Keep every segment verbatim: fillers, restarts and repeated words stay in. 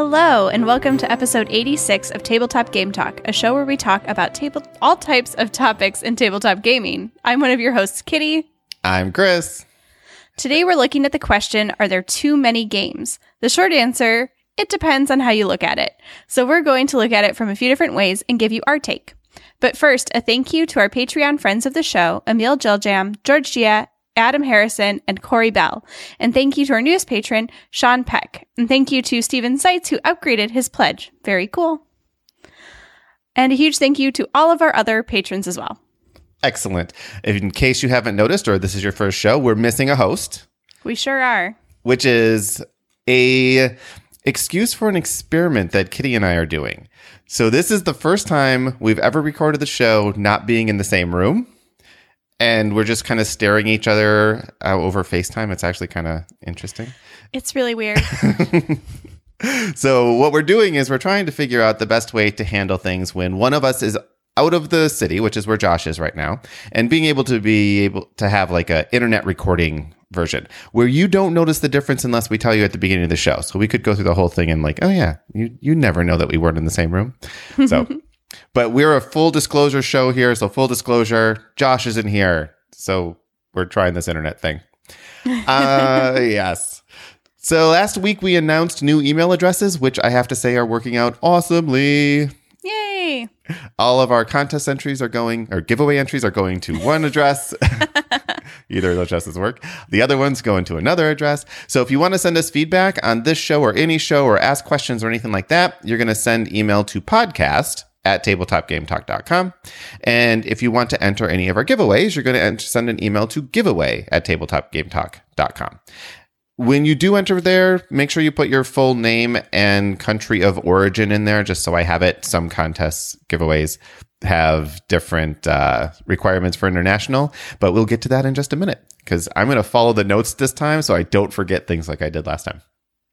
Hello, and welcome to episode eighty-six of Tabletop Game Talk, a show where we talk about table all types of topics in tabletop gaming. I'm one of your hosts, Kitty. I'm Chris. Today we're looking at the question, are there too many games? The short answer, it depends on how you look at it. So we're going to look at it from a few different ways and give you our take. But first, a thank you to our Patreon friends of the show, Emil Jiljam, George Gia, Adam Harrison, and Corey Bell. And thank you to our newest patron, Sean Peck. And thank you to Steven Seitz, who upgraded his pledge. Very cool. And a huge thank you to all of our other patrons as well. Excellent. In case you haven't noticed, or this is your first show, we're missing a host. We sure are. Which is a excuse for an experiment that Kitty and I are doing. So this is the first time we've ever recorded the show not being in the same room. And we're just kind of staring at each other uh, over FaceTime. It's actually kind of interesting. It's really weird. So what we're doing is we're trying to figure out the best way to handle things when one of us is out of the city, which is where Josh is right now, and being able to be able to have like a internet recording version where you don't notice the difference unless we tell you at the beginning of the show. So we could go through the whole thing and like, oh yeah, you you never know that we weren't in the same room. So. But we're a full disclosure show here, so full disclosure, Josh isn't here, so we're trying this internet thing. Uh, yes. So last week we announced new email addresses, which I have to say are working out awesomely. Yay! All of our contest entries are going, or giveaway entries are going to one address. Either of those addresses work. The other ones go into another address. So if you want to send us feedback on this show or any show or ask questions or anything like that, you're going to send email to podcast at tabletop game talk dot com. And if you want to enter any of our giveaways, you're going to enter, send an email to giveaway at tabletop game talk dot com. When you do enter there, make sure you put your full name and country of origin in there, just so I have it. Some contests, giveaways have different uh, requirements for international, but we'll get to that in just a minute because I'm going to follow the notes this time so I don't forget things like I did last time.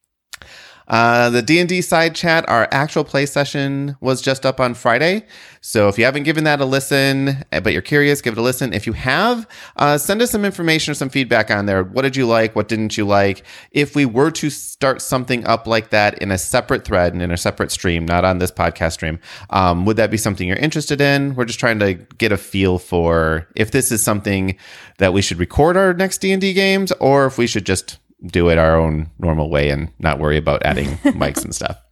Uh, the D and D side chat, our actual play session was just up on Friday. So if you haven't given that a listen, but you're curious, give it a listen. If you have, uh, send us some information or some feedback on there. What did you like? What didn't you like? If we were to start something up like that in a separate thread and in a separate stream, not on this podcast stream, um, would that be something you're interested in? We're just trying to get a feel for if this is something that we should record our next D and D games or if we should just do it our own normal way and not worry about adding mics and stuff.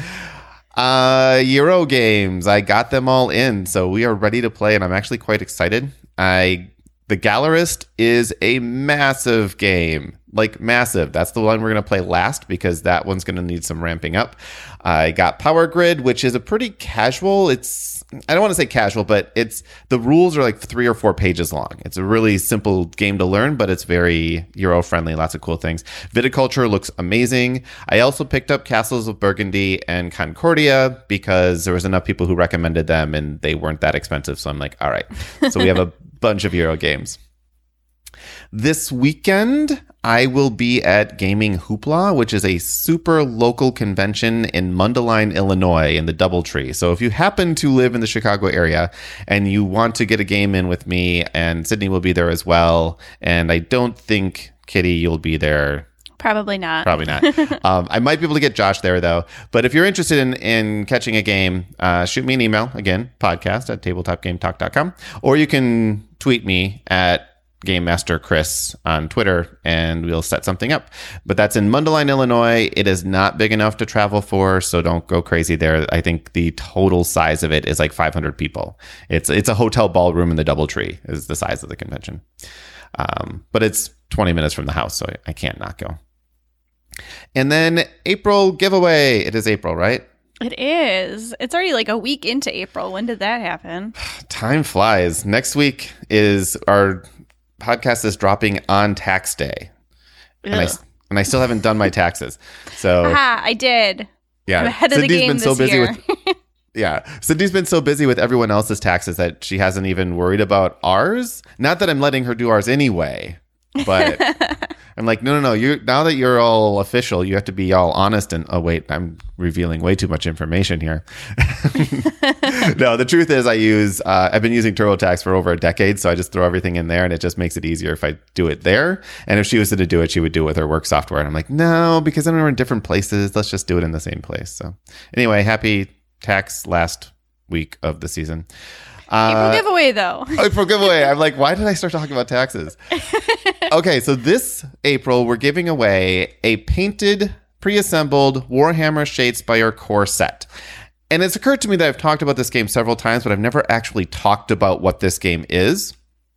Uh, Euro games, I got them all in, so we are ready to play, and I'm actually quite excited. I the Gallerist is a massive game, like massive. That's the one we're going to play last because that one's going to need some ramping up. I got Power Grid, which is a pretty casual. It's I don't want to say casual, but it's the rules are like three or four pages long. It's a really simple game to learn, but it's very Euro friendly. Lots of cool things. Viticulture looks amazing. I also picked up Castles of Burgundy and Concordia because there was enough people who recommended them and they weren't that expensive. So I'm like, all right. So we have a bunch of Euro games. This weekend, I will be at Gaming Hoopla, which is a super local convention in Mundelein, Illinois, in the Doubletree. So if you happen to live in the Chicago area and you want to get a game in with me, and Sydney will be there as well, and I don't think, Kitty, you'll be there. Probably not. Probably not. um, I might be able to get Josh there, though. But if you're interested in, in catching a game, uh, shoot me an email. Again, podcast at tabletop game talk dot com. Or you can tweet me at Game Master Chris on Twitter, and we'll set something up. But that's in Mundelein, Illinois. It is not big enough to travel for, so don't go crazy there. I think the total size of it is like five hundred people. It's it's a hotel ballroom in the Doubletree is the size of the convention. Um, but it's twenty minutes from the house, so I can't not go. And then April giveaway. It is April, right? It is. It's already like a week into April. When did that happen? Time flies. Next week is our podcast is dropping on tax day. And I, and I still haven't done my taxes. So Aha, I did. Yeah. I'm ahead of Cindy's the game been this so busy year. with Yeah. Cindy's been so busy with everyone else's taxes that she hasn't even worried about ours. Not that I'm letting her do ours anyway, but I'm like, no, no, no. You now that you're all official, you have to be all honest. And oh, wait, I'm revealing way too much information here. No, the truth is, I use. Uh, I've been using TurboTax for over a decade, so I just throw everything in there, and it just makes it easier if I do it there. And if she was to do it, she would do it with her work software. And I'm like, no, because then we're in different places. Let's just do it in the same place. So anyway, happy tax last week of the season. Uh, April giveaway, though. April giveaway. I'm like, why did I start talking about taxes? Okay, so this April, we're giving away a painted, pre-assembled Warhammer Shadespire core set. And it's occurred to me that I've talked about this game several times, but I've never actually talked about what this game is.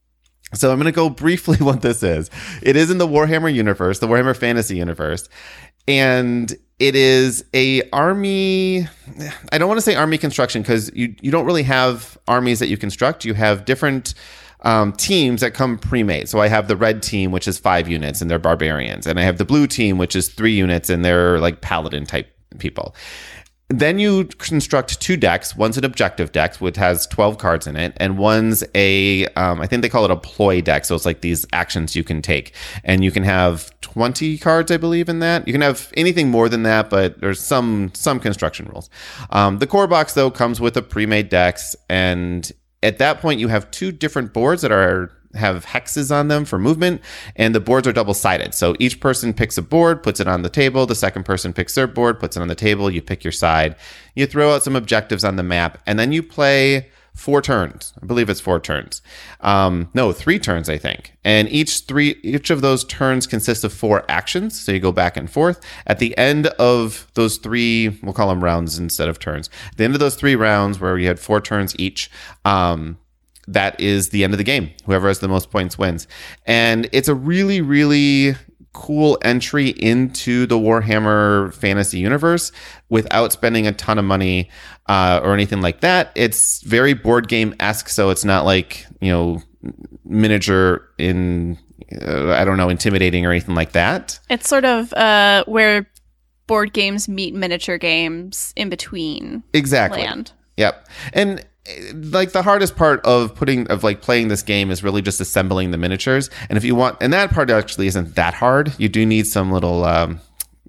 So I'm going to go briefly what this is. It is in the Warhammer universe, the Warhammer Fantasy universe. And it is a army. I don't want to say army construction because you, you don't really have armies that you construct. You have different um, teams that come pre-made. So I have the red team, which is five units and they're barbarians. And I have the blue team, which is three units and they're like paladin type people. Then you construct two decks. One's an objective deck, which has twelve cards in it, and one's a, um, I think they call it a ploy deck. So it's like these actions you can take, and you can have twenty cards, I believe, in that. You can have anything more than that, but there's some some construction rules. Um, the core box though comes with a pre-made decks, and at that point you have two different boards that are have hexes on them for movement, and the boards are double-sided. So each person picks a board, puts it on the table. The second person picks their board, puts it on the table. You pick your side. You throw out some objectives on the map, and then you play four turns. I believe it's four turns. Um, no, three turns, I think. And each three, each of those turns consists of four actions. So you go back and forth. At the end of those three, we'll call them rounds instead of turns. At the end of those three rounds, where you had four turns each, um, that is the end of the game. Whoever has the most points wins. And it's a really, really cool entry into the Warhammer Fantasy universe without spending a ton of money uh, or anything like that. It's very board game-esque, so it's not like, you know, miniature in, uh, I don't know, intimidating or anything like that. It's sort of uh, where board games meet miniature games in between. Exactly. Land. Yep. And like the hardest part of putting of like playing this game is really just assembling the miniatures. And if you want, and that part actually isn't that hard. You do need some little um,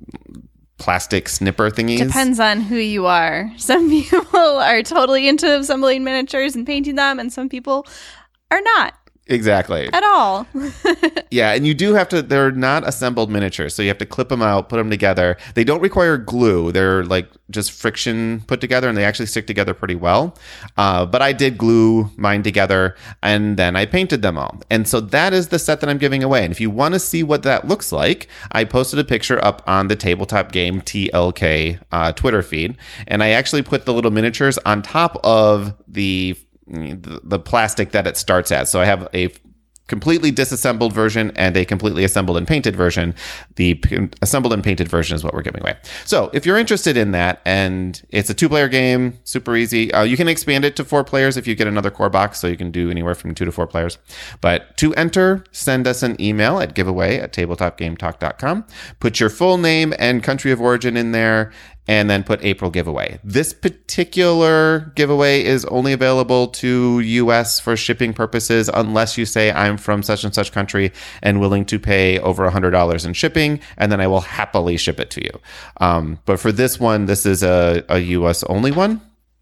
plastic snipper thingies. Depends on who you are. Some people are totally into assembling miniatures and painting them, and some people are not. Exactly. At all. Yeah, and you do have to, they're not assembled miniatures, so you have to clip them out, put them together. They don't require glue. They're like just friction put together, and they actually stick together pretty well. Uh, but I did glue mine together, and then I painted them all. And so that is the set that I'm giving away. And if you want to see what that looks like, I posted a picture up on the Tabletop Game T L K uh, Twitter feed, and I actually put the little miniatures on top of the The, the plastic that it starts as. So I have a completely disassembled version and a completely assembled and painted version. The p- assembled and painted version is what we're giving away. So if you're interested in that, and it's a two-player game, super easy. Uh, you can expand it to four players if you get another core box, so you can do anywhere from two to four players. But to enter, send us an email at giveaway at tabletop game talk dot com. Put your full name and country of origin in there, and then put April giveaway. This particular giveaway is only available to U S for shipping purposes unless you say I'm from such and such country and willing to pay over one hundred dollars in shipping, and then I will happily ship it to you. Um, but for this one, this is a, a U S only one.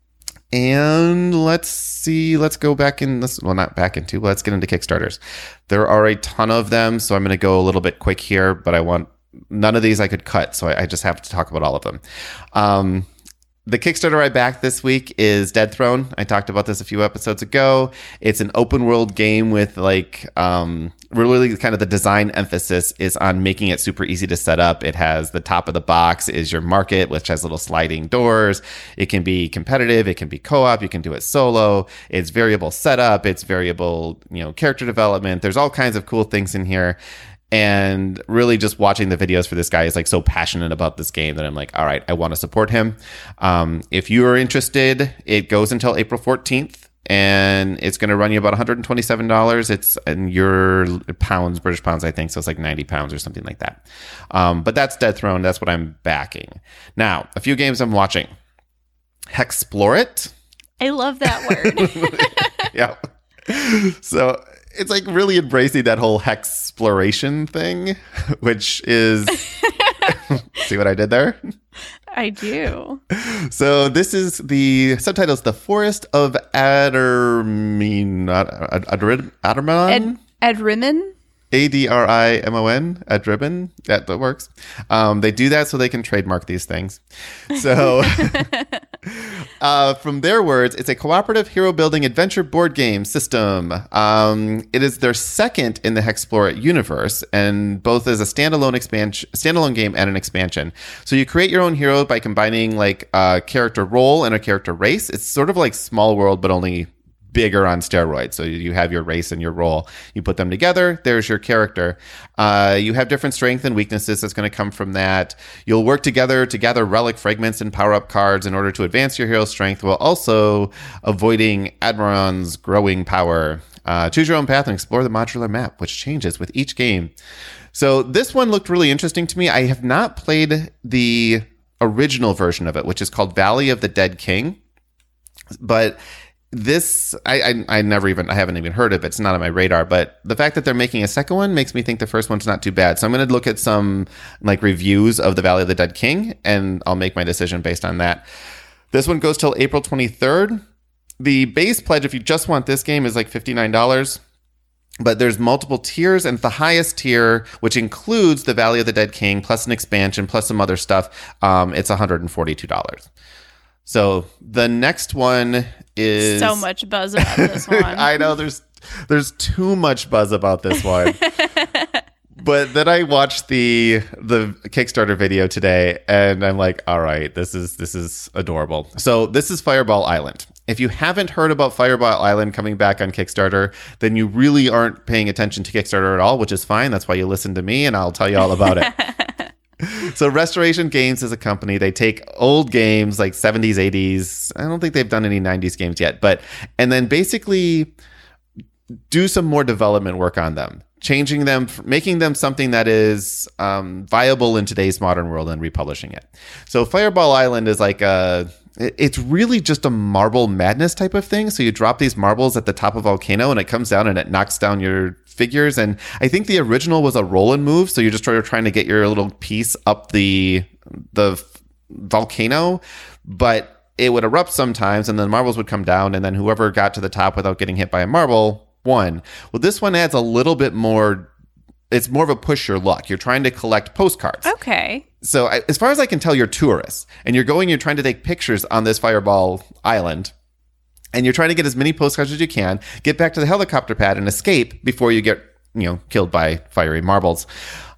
And let's see, let's go back in this, well, not back into, let's get into Kickstarters. There are a ton of them, so I'm going to go a little bit quick here, but I want none of these I could cut, so I, I just have to talk about all of them. Um, the Kickstarter I backed this week is Dead Throne. I talked about this a few episodes ago. It's an open world game with like um, really kind of the design emphasis is on making it super easy to set up. It has the top of the box is your market, which has little sliding doors. It can be competitive. It can be co-op. You can do it solo. It's variable setup. It's variable, you know, character development. There's all kinds of cool things in here. And really just watching the videos for this guy is like so passionate about this game that I'm like, all right, I want to support him. Um, if you are interested, it goes until April fourteenth, and it's going to run you about one hundred twenty-seven dollars. It's in your pounds, British pounds, I think. So it's like ninety pounds or something like that. Um, but that's Dead Throne. That's what I'm backing. Now, a few games I'm watching. Hexplorit. I love that word. Yeah. So it's like really embracing that whole hex exploration thing, which is see what I did there? I do. So this is the subtitles, The Forest of Adrimon. Ad, Ad, Adrimon? Ed, Adrimon? A D R I M O N, Adrimon. Yeah, that works. Um, they do that so they can trademark these things. So uh, from their words, it's a cooperative hero building adventure board game system. Um, it is their second in the Hexplore universe, and both as a standalone expansion, standalone game and an expansion. So you create your own hero by combining like a character role and a character race. It's sort of like Small World, but only bigger on steroids. So you have your race and your role. You put them together. There's your character. Uh, you have different strengths and weaknesses that's going to come from that. You'll work together to gather relic fragments and power up cards in order to advance your hero's strength while also avoiding Admiron's growing power. Uh, choose your own path and explore the modular map, which changes with each game. So this one looked really interesting to me. I have not played the original version of it, which is called Valley of the Dead King. But This, I, I I never even, I haven't even heard of it. It's not on my radar, but the fact that they're making a second one makes me think the first one's not too bad. So I'm going to look at some like reviews of the Valley of the Dead King, and I'll make my decision based on that. This one goes till April twenty-third. The base pledge, if you just want this game, is like fifty-nine dollars. But there's multiple tiers, and the highest tier, which includes the Valley of the Dead King, plus an expansion, plus some other stuff, um, it's one hundred forty-two dollars. So the next one is so much buzz about this one. I know there's there's too much buzz about this one. But then I watched the the Kickstarter video today, and I'm like, all right, this is this is adorable. So this is Fireball Island. If you haven't heard about Fireball Island coming back on Kickstarter, then you really aren't paying attention to Kickstarter at all, which is fine. That's why you listen to me, and I'll tell you all about it. So Restoration Games is a company. They take old games like seventies, eighties. I don't think they've done any nineties games yet, but and then basically do some more development work on them, changing them, making them something that is um, viable in today's modern world and republishing it. So Fireball Island is like a, it's really just a marble madness type of thing. So you drop these marbles at the top of a volcano and it comes down and it knocks down your figures. And I think the original was a roll and move. So you just are trying to get your little piece up the, the volcano, but it would erupt sometimes and then marbles would come down. And then whoever got to the top without getting hit by a marble won. Well, this one adds a little bit more. It's more of a push your luck. You're trying to collect postcards. Okay. So I, as far as I can tell, you're tourists and you're going, you're trying to take pictures on this Fireball Island. And you're trying to get as many postcards as you can, get back to the helicopter pad and escape before you get, you know, killed by fiery marbles.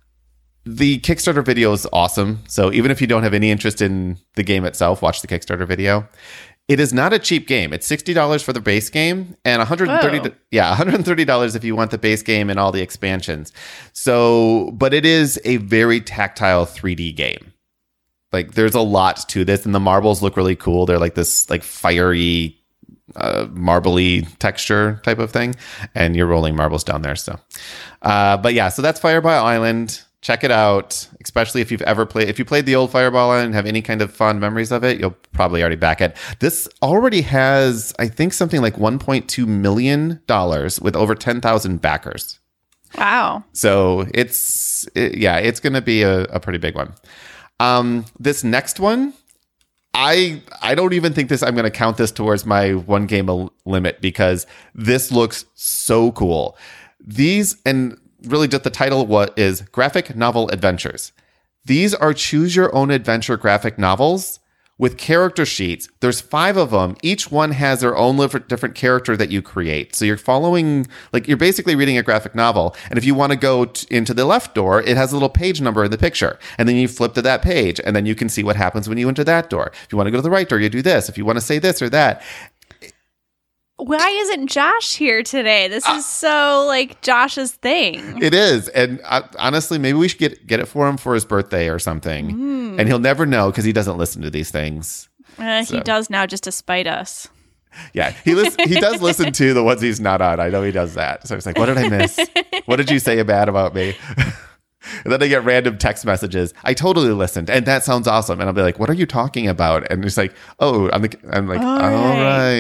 The Kickstarter video is awesome. So even if you don't have any interest in the game itself, watch the Kickstarter video. It is not a cheap game. It's sixty dollars for the base game and one hundred thirty dollars, oh. yeah, one hundred thirty dollars if you want the base game and all the expansions. So, but it is a very tactile three D game. Like there's a lot to this, and the marbles look really cool. They're like this like fiery uh, marbly texture type of thing, and you're rolling marbles down there. So, uh, but yeah, so that's Fireball Island. Check it out, especially if you've ever played. If you played the old Fireball Island and have any kind of fond memories of it, you'll probably already back it. This already has, I think, something like one point two million dollars with over ten thousand backers. Wow. So it's, it, yeah, it's going to be a, a pretty big one. Um, this next one, I I don't even think this, I'm going to count this towards my one game al- limit because this looks so cool. These, and really just the title what is Graphic Novel Adventures. These are choose your own adventure graphic novels with character sheets. There's five of them. Each one has their own different character that you create. So you're following, like you're basically reading a graphic novel. And if you want to go t- into the left door, it has a little page number in the picture. And then you flip to that page and then you can see what happens when you enter that door. If you want to go to the right door, you do this. If you want to say this or that. Why isn't Josh here today? This is so like Josh's thing. It is. And uh, honestly, maybe we should get get it for him for his birthday or something. Mm. And he'll never know because he doesn't listen to these things. Uh, so. He does now just to spite us. Yeah, he lis- he does listen to the ones he's not on. I know he does that. So it's like, what did I miss? What did you say bad about me? And then I get random text messages. I totally listened, and that sounds awesome. And I'll be like, what are you talking about? And it's like, oh, I'm, the, I'm like, all, all right. right.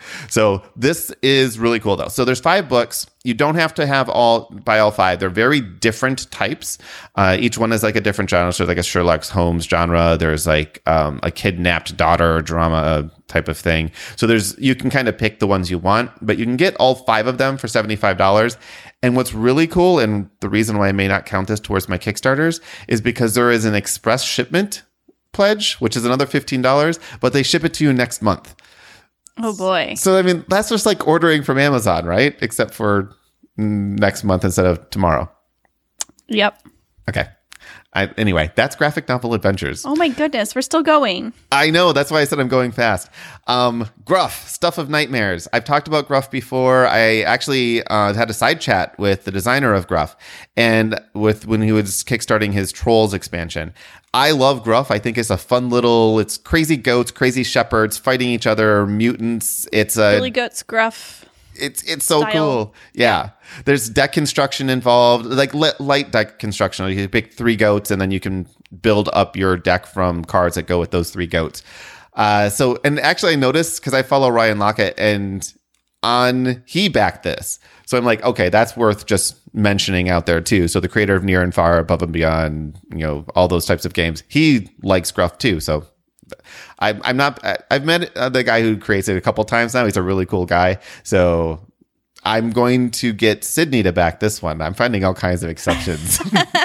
So this is really cool though. So there's five books. You don't have to have all buy all five. They're very different types. Uh, each one is like a different genre. So like a Sherlock Holmes genre. There's like um, a kidnapped daughter drama type of thing. So there's you can kind of pick the ones you want, but you can get all five of them for seventy-five dollars. And what's really cool, and the reason why I may not count this towards my Kickstarters, is because there is an express shipment pledge, which is another fifteen dollars, but they ship it to you next month. Oh boy. So, I mean, that's just like ordering from Amazon, right? Except for next month instead of tomorrow. Yep. Okay. I, anyway, that's Graphic Novel Adventures. Oh my goodness, we're still going. I know. That's why I said I'm going fast. Um, Gruff, Stuff of Nightmares. I've talked about Gruff before. I actually uh, had a side chat with the designer of Gruff and with when he was kickstarting his Trolls expansion. I love Gruff. I think it's a fun little, it's crazy goats, crazy shepherds fighting each other, mutants. It's a Billy Goat's Gruff. It's it's so style. cool. Yeah. There's deck construction involved, like li- light deck construction. You pick three goats and then you can build up your deck from cards that go with those three goats. Uh, so, and actually I noticed because I follow Ryan Lockett and on, he backed this. So I'm like, okay, that's worth just mentioning out there too. So the creator of Near and Far, Above and Beyond, you know, all those types of games, he likes Gruff too. So I, I'm not, I've met the guy who creates it a couple times now. He's a really cool guy. So I'm going to get Sydney to back this one. I'm finding all kinds of exceptions.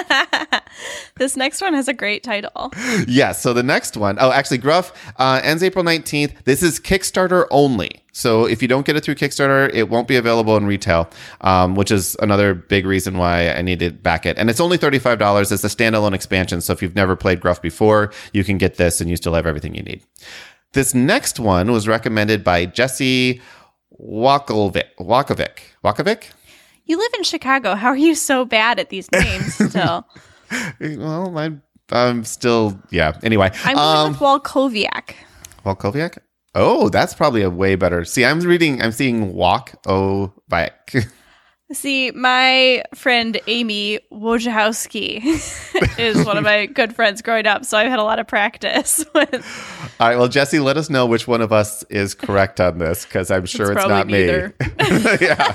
This next one has a great title. Yeah. So the next one, oh, actually, Gruff uh, ends April nineteenth. This is Kickstarter only. So if you don't get it through Kickstarter, it won't be available in retail, um, which is another big reason why I need to back it. And it's only thirty-five dollars. It's a standalone expansion. So if you've never played Gruff before, you can get this and you still have everything you need. This next one was recommended by Jesse Wakovic. Wakovic. Wakovic? You live in Chicago. How are you so bad at these names still? Well, I'm, I'm still, yeah. Anyway. I'm going um, with Walkowiak. Walkowiak? Oh, that's probably a way better. See, I'm reading, I'm seeing Walk-O-Vic. See, my friend Amy Wojciechowski is one of my good friends growing up, so I've had a lot of practice with. All right, well, Jesse, let us know which one of us is correct on this, because I'm sure it's, it's not neither. me. Yeah.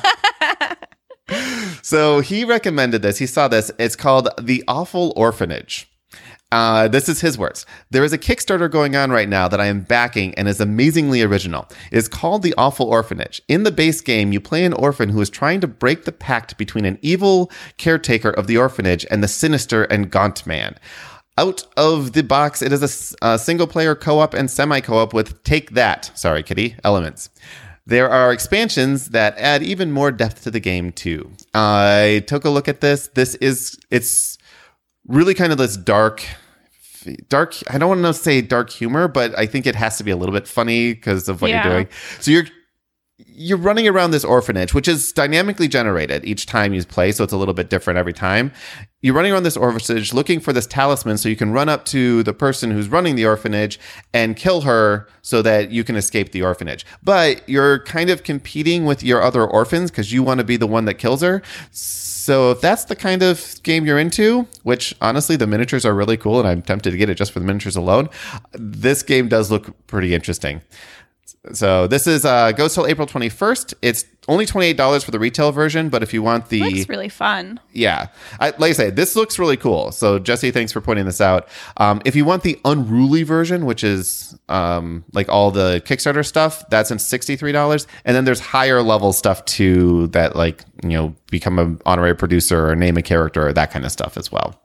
So he recommended this. He saw this. It's called The Awful Orphanage. Uh, this is his words. There is a Kickstarter going on right now that I am backing and is amazingly original. It is called The Awful Orphanage. In the base game, you play an orphan who is trying to break the pact between an evil caretaker of the orphanage and the sinister and gaunt man. Out of the box, it is a, a single-player co-op and semi-co-op with Take That, sorry, kitty, elements. There are expansions that add even more depth to the game, too. I took a look at this. This is, it's really kind of this dark, dark, I don't want to say dark humor, but I think it has to be a little bit funny because of what yeah. you're doing. So you're, you're running around this orphanage, which is dynamically generated each time you play, so it's a little bit different every time. You're running around this orphanage looking for this talisman so you can run up to the person who's running the orphanage and kill her so that you can escape the orphanage. But you're kind of competing with your other orphans because you want to be the one that kills her. So if that's the kind of game you're into, which honestly the miniatures are really cool and I'm tempted to get it just for the miniatures alone, this game does look pretty interesting. So this is uh, goes till April twenty-first. It's only twenty-eight dollars for the retail version, but if you want the... Looks really fun. Yeah. I, like I say, this looks really cool. So Jesse, thanks for pointing this out. Um, if you want the Unruly version, which is um, like all the Kickstarter stuff, that's in sixty-three dollars. And then there's higher level stuff too that like, you know, become an honorary producer or name a character or that kind of stuff as well.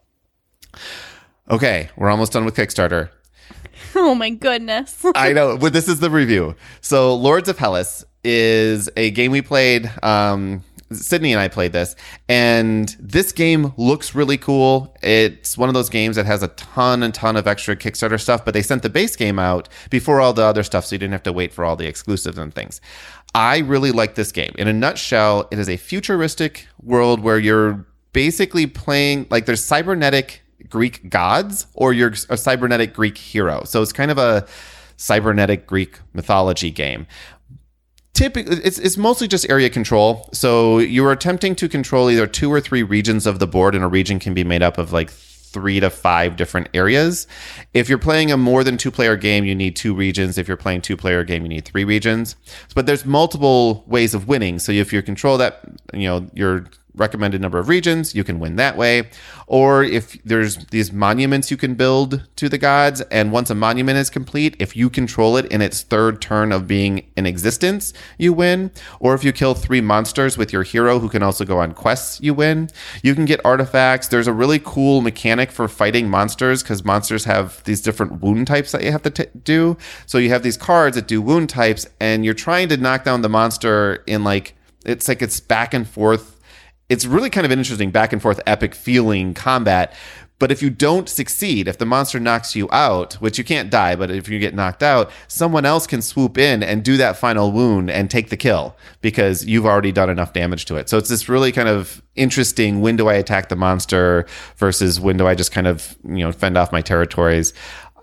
Okay, we're almost done with Kickstarter. Oh my goodness. I know, but this is the review. So Lords of Hellas is a game we played. Um, Sydney and I played this, and this game looks really cool. It's one of those games that has a ton and ton of extra Kickstarter stuff, but they sent the base game out before all the other stuff, so you didn't have to wait for all the exclusives and things. I really like this game. In a nutshell, it is a futuristic world where you're basically playing, like there's cybernetic Greek gods or you're a cybernetic Greek hero. So it's kind of a cybernetic Greek mythology game. Typically, it's, it's mostly just area control. So you're attempting to control either two or three regions of the board, and a region can be made up of like three to five different areas. If you're playing a more than two player game, you need two regions. If you're playing two player game, you need three regions. But there's multiple ways of winning. So if you control that, you know, your recommended number of regions, you can win that way. Or if there's these monuments you can build to the gods, and once a monument is complete, if you control it in its third turn of being in existence, you win. Or if you kill three monsters with your hero who can also go on quests, you win. You can get artifacts. There's a really cool mechanic for fighting monsters because monsters have these different wound types that you have to t- do. So you have these cards that do wound types, and you're trying to knock down the monster in like, it's like it's back and forth. It's really kind of an interesting back and forth epic feeling combat. But if you don't succeed, if the monster knocks you out, which you can't die, but if you get knocked out, someone else can swoop in and do that final wound and take the kill because you've already done enough damage to it. So it's this really kind of interesting, when do I attack the monster versus when do I just kind of, you know, fend off my territories.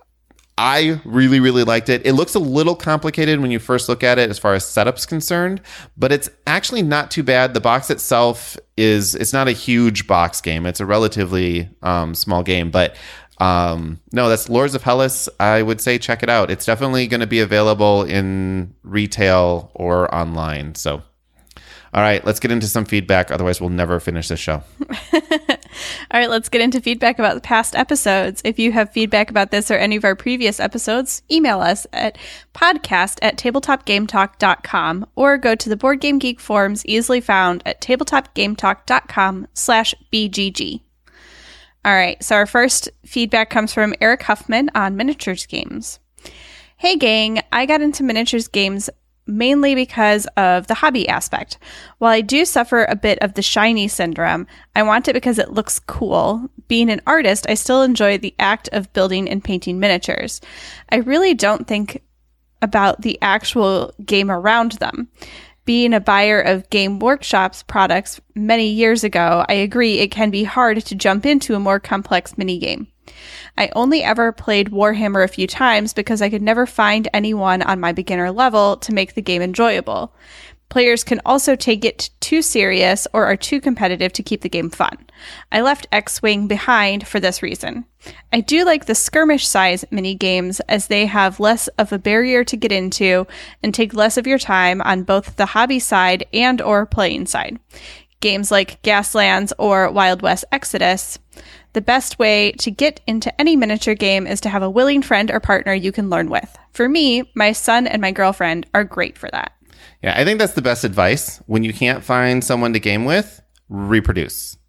I really, really liked it. It looks a little complicated when you first look at it as far as setup's concerned, but it's actually not too bad. The box itself is, it's not a huge box game. It's a relatively um, small game, but um, no, that's Lords of Hellas. I would say check it out. It's definitely going to be available in retail or online. So, all right, let's get into some feedback. Otherwise, we'll never finish this show. All right, let's get into feedback about the past episodes. If you have feedback about this or any of our previous episodes, email us at podcast at tabletopgametalk dot com or go to the Board Game Geek forums easily found at tabletopgametalk.com slash BGG. All right, so our first feedback comes from Eric Huffman on miniatures games. Hey gang, I got into miniatures games mainly because of the hobby aspect. While I do suffer a bit of the shiny syndrome, I want it because it looks cool. Being an artist, I still enjoy the act of building and painting miniatures. I really don't think about the actual game around them. Being a buyer of Game Workshop's products many years ago, I agree it can be hard to jump into a more complex minigame. I only ever played Warhammer a few times because I could never find anyone on my beginner level to make the game enjoyable. Players can also take it too serious or are too competitive to keep the game fun. I left X-Wing behind for this reason. I do like the skirmish size mini games as they have less of a barrier to get into and take less of your time on both the hobby side and or playing side. Games like Gaslands or Wild West Exodus. The best way to get into any miniature game is to have a willing friend or partner you can learn with. For me, my son and my girlfriend are great for that. Yeah, I think that's the best advice. When you can't find someone to game with, reproduce.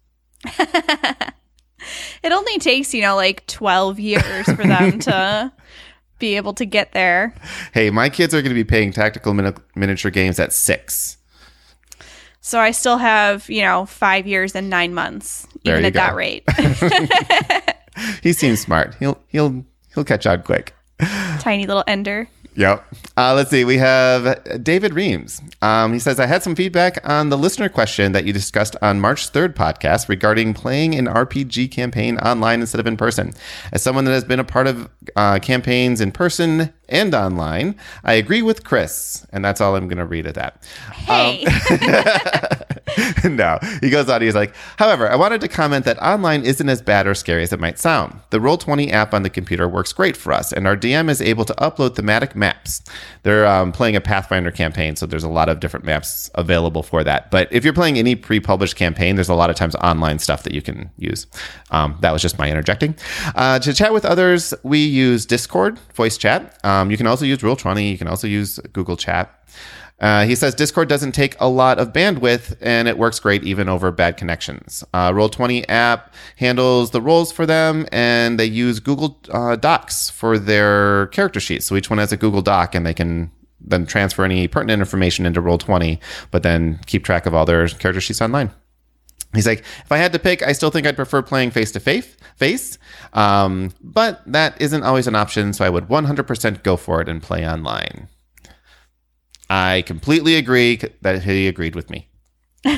It only takes, you know, like twelve years for them to be able to get there. Hey, my kids are going to be playing tactical mini- miniature games at six. So I still have, you know, five years and nine months, even at go. that rate. He seems smart. He'll he'll he'll catch on quick. Tiny little ender. Yep. Uh, let's see. We have David Reams. Um, he says, I had some feedback on the listener question that you discussed on March third podcast regarding playing an R P G campaign online instead of in person. As someone that has been a part of uh, campaigns in person and online, I agree with Chris. And that's all I'm going to read of that. Hey. Um, no. He goes on. He's like, however, I wanted to comment that online isn't as bad or scary as it might sound. The Roll twenty app on the computer works great for us, and our D M is able to upload thematic maps. They're um, playing a Pathfinder campaign, so there's a lot of different maps available for that. But if you're playing any pre-published campaign, there's a lot of times online stuff that you can use. Um, that was just my interjecting. Uh, to chat with others, we use Discord, voice chat. Um, you can also use Roll twenty. You can also use Google Chat. Uh, he says Discord doesn't take a lot of bandwidth, and it works great even over bad connections. Uh, Roll twenty app handles the roles for them, and they use Google uh, Docs for their character sheets. So each one has a Google Doc, and they can then transfer any pertinent information into Roll twenty, but then keep track of all their character sheets online. He's like, if I had to pick, I still think I'd prefer playing face-to-face, face, um, but that isn't always an option, so I would one hundred percent go for it and play online. I completely agree that he agreed with me. All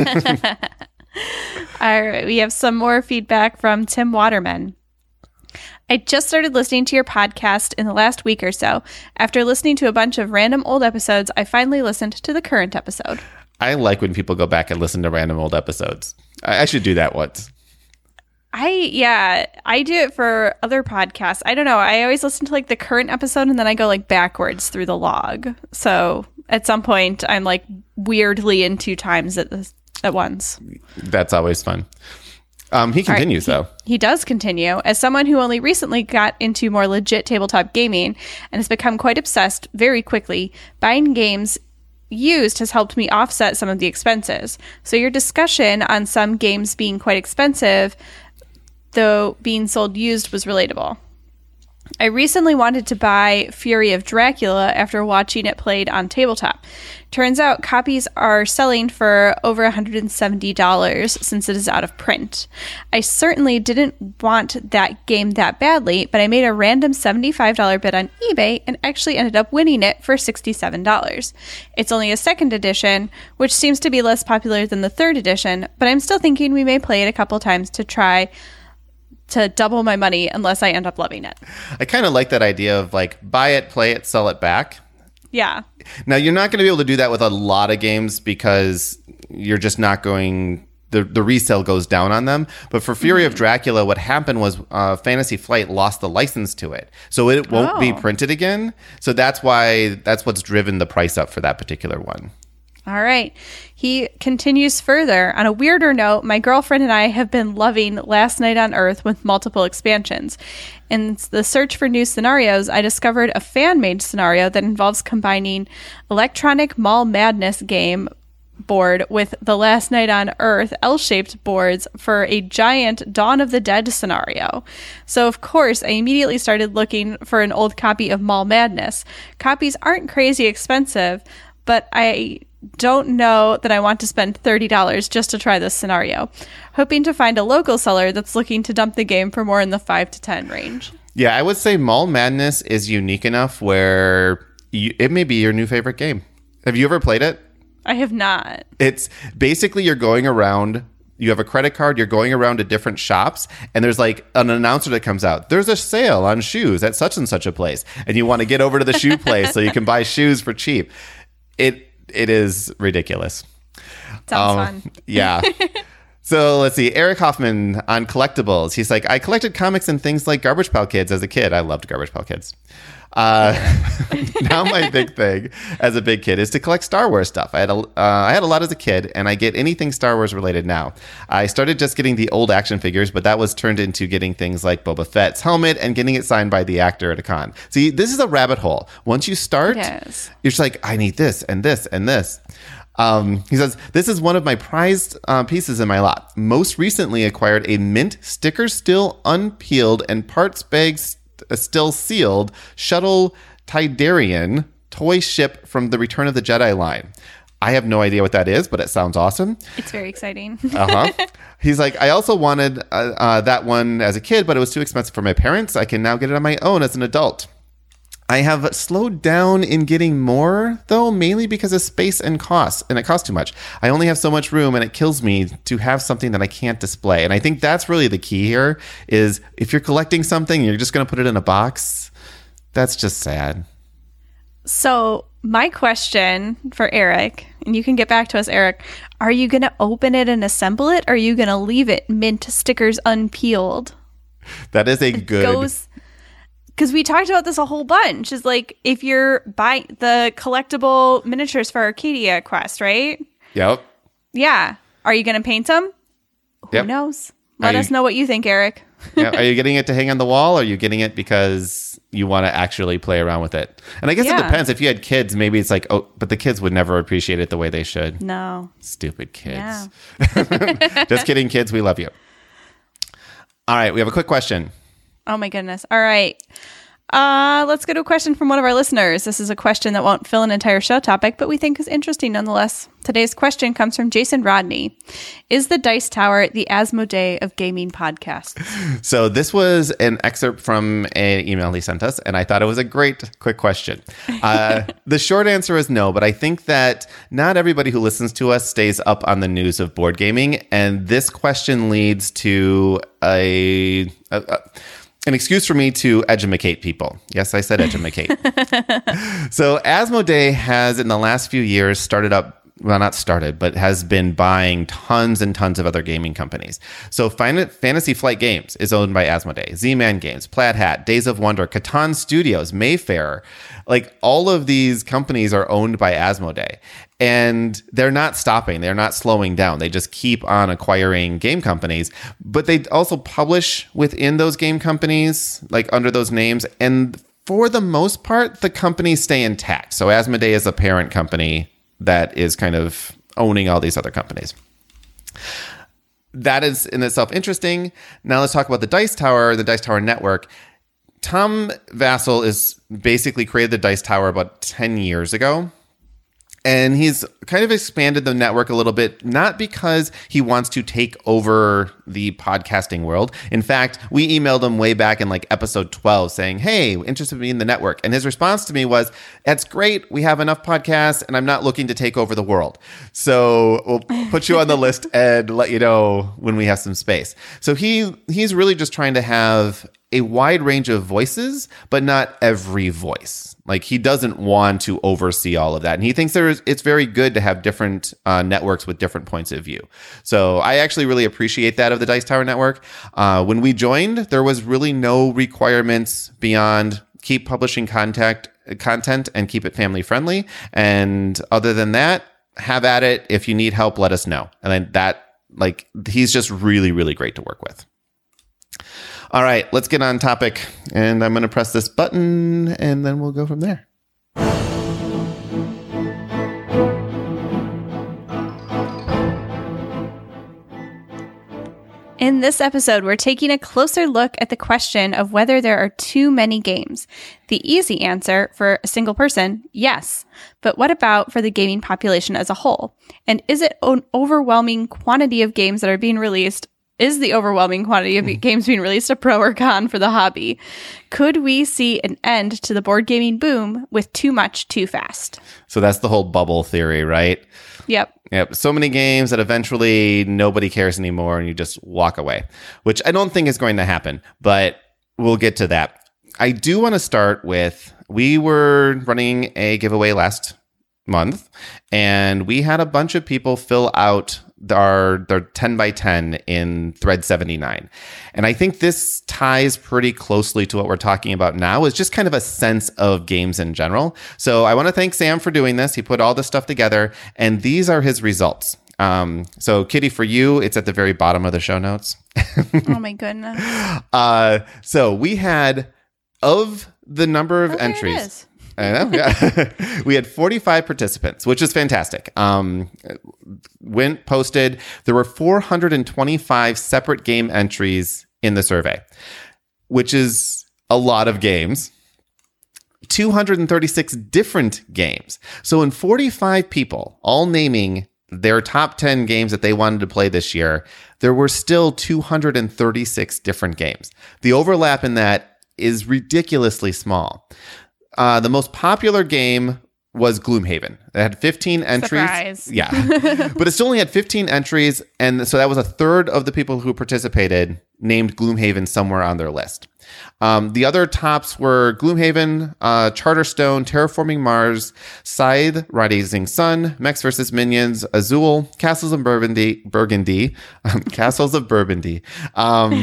right, we have some more feedback from Tim Waterman. I just started listening to your podcast in the last week or so. After listening to a bunch of random old episodes, I finally listened to the current episode. I like when people go back and listen to random old episodes. I, I should do that once. I, yeah, I do it for other podcasts. I don't know. I always listen to like the current episode and then I go like backwards through the log. So at some point I'm like weirdly in two times at the, at once. That's always fun. Um, he continues right. he, though. He does continue. As someone who only recently got into more legit tabletop gaming and has become quite obsessed very quickly, buying games used has helped me offset some of the expenses. So your discussion on some games being quite expensive, though being sold used, was relatable. I recently wanted to buy Fury of Dracula after watching it played on tabletop. Turns out copies are selling for over one hundred seventy dollars since it is out of print. I certainly didn't want that game that badly, but I made a random seventy-five dollars bid on eBay and actually ended up winning it for sixty-seven dollars. It's only a second edition, which seems to be less popular than the third edition, but I'm still thinking we may play it a couple times to try to double my money unless I end up loving it. I kind of like that idea of like buy it, play it, sell it back. Yeah. Now, you're not going to be able to do that with a lot of games because you're just not going, the, the resale goes down on them. But for Fury mm-hmm. of Dracula, what happened was uh, Fantasy Flight lost the license to it. So it won't oh. be printed again. So that's why, that's what's driven the price up for that particular one. All right. He continues further. On a weirder note, my girlfriend and I have been loving Last Night on Earth with multiple expansions. In the search for new scenarios, I discovered a fan-made scenario that involves combining Electronic Mall Madness game board with the Last Night on Earth L-shaped boards for a giant Dawn of the Dead scenario. So, of course, I immediately started looking for an old copy of Mall Madness. Copies aren't crazy expensive, but I don't know that I want to spend thirty dollars just to try this scenario. Hoping to find a local seller that's looking to dump the game for more in the five to ten range. Yeah, I would say Mall Madness is unique enough where you, it may be your new favorite game. Have you ever played it? I have not. It's basically you're going around, you have a credit card, you're going around to different shops, and there's like an announcer that comes out. There's a sale on shoes at such and such a place. And you want to get over to the shoe place so you can buy shoes for cheap. It It is ridiculous. Sounds um, fun. Yeah. So let's see. Eric Hoffman on collectibles. He's like, I collected comics and things like Garbage Pail Kids as a kid. I loved Garbage Pail Kids. Uh, now my big thing as a big kid is to collect Star Wars stuff. I had a, uh, I had a lot as a kid, and I get anything Star Wars related now. I started just getting the old action figures, but that was turned into getting things like Boba Fett's helmet and getting it signed by the actor at a con. See, this is a rabbit hole. Once you start, yes. you're just like, I need this and this and this. Um, he says, this is one of my prized uh, pieces in my lot. Most recently acquired a mint, stickers still unpeeled, and parts bags st- still sealed shuttle Tidarian toy ship from the Return of the Jedi line. I have no idea what that is, but it sounds awesome. It's very exciting. uh-huh. He's like, I also wanted uh, uh, that one as a kid, but it was too expensive for my parents. I can now get it on my own as an adult. I have slowed down in getting more, though, mainly because of space and cost, and it costs too much. I only have so much room, and it kills me to have something that I can't display. And I think that's really the key here, is if you're collecting something, you're just going to put it in a box, that's just sad. So my question for Eric, and you can get back to us, Eric, are you going to open it and assemble it, or are you going to leave it mint stickers unpeeled? That is a it good... Goes- Because we talked about this a whole bunch. Is like if you're buying the collectible miniatures for Arcadia Quest, right? Yep. Yeah. Are you going to paint them? Who yep. knows? Let are us you, know what you think, Eric. yeah. Are you getting it to hang on the wall, or are you getting it because you want to actually play around with it? And I guess yeah. it depends. If you had kids, maybe it's like, oh, but the kids would never appreciate it the way they should. No. Stupid kids. Yeah. Just kidding, kids. We love you. All right. We have a quick question. Oh my goodness. All right. Uh, let's go to a question from one of our listeners. This is a question that won't fill an entire show topic, but we think is interesting nonetheless. Today's question comes from Jason Rodney. Is the Dice Tower the Asmodee of gaming podcasts? So this was an excerpt from an email he sent us, and I thought it was a great, quick question. Uh, the short answer is no, but I think that not everybody who listens to us stays up on the news of board gaming, and this question leads to a... a, a an excuse for me to edumacate people. Yes, I said edumacate. So Asmodee has, in the last few years, started up well, not started, but has been buying tons and tons of other gaming companies. So Fin- Fantasy Flight Games is owned by Asmodee, Z-Man Games, Plaid Hat, Days of Wonder, Catan Studios, Mayfair. Like all of these companies are owned by Asmodee. And they're not stopping. They're not slowing down. They just keep on acquiring game companies. But they also publish within those game companies, like under those names. And for the most part, the companies stay intact. So Asmodee is a parent company that is kind of owning all these other companies. That is in itself interesting. Now let's talk about the Dice Tower, the Dice Tower Network. Tom Vasel is basically created the Dice Tower about ten years ago. And he's kind of expanded the network a little bit, not because he wants to take over the podcasting world. In fact, we emailed him way back in like episode twelve saying, hey, interested in me in the network. And his response to me was, that's great. We have enough podcasts and I'm not looking to take over the world. So we'll put you on the list and let you know when we have some space. So he he's really just trying to have a wide range of voices, but not every voice. Like he doesn't want to oversee all of that. And he thinks there is, it's very good to have different uh, networks with different points of view. So I actually really appreciate that of the Dice Tower Network. Uh, when we joined, there was really no requirements beyond keep publishing contact, content and keep it family friendly. And other than that, have at it. If you need help, let us know. And then that, like, he's just really, really great to work with. All right, let's get on topic. And I'm going to press this button and then we'll go from there. In this episode, we're taking a closer look at the question of whether there are too many games. The easy answer for a single person, yes. But what about for the gaming population as a whole? And is it an overwhelming quantity of games that are being released? Is the overwhelming quantity of games being released a pro or con for the hobby? Could we see an end to the board gaming boom with too much too fast? So that's the whole bubble theory, right? Yep. Yep. So many games that eventually nobody cares anymore and you just walk away, which I don't think is going to happen, but we'll get to that. I do want to start with, we were running a giveaway last month and we had a bunch of people fill out our their ten by ten in thread seventy-nine. And I think this ties pretty closely to what we're talking about now, is just kind of a sense of games in general. So I want to thank Sam for doing this. He put all this stuff together and these are his results. Um, so Kitty, for you, it's at the very bottom of the show notes. Oh my goodness. Uh, so we had, of the number of oh, entries, I know. Yeah. We had forty-five participants, which is fantastic. Um, went posted. There were four hundred twenty-five separate game entries in the survey, which is a lot of games. two hundred thirty-six different games. So in forty-five people, all naming their top ten games that they wanted to play this year, there were still two hundred thirty-six different games. The overlap in that is ridiculously small. Uh, the most popular game was Gloomhaven. It had fifteen entries. Surprise. Yeah. But it still only had fifteen entries. And so that was a third of the people who participated named Gloomhaven somewhere on their list. Um, the other tops were Gloomhaven, uh, Charterstone, Terraforming Mars, Scythe, Rising Sun, Mechs versus. Minions, Azul, Castles of Burgundy, Burgundy, um, Castles of Burgundy, um,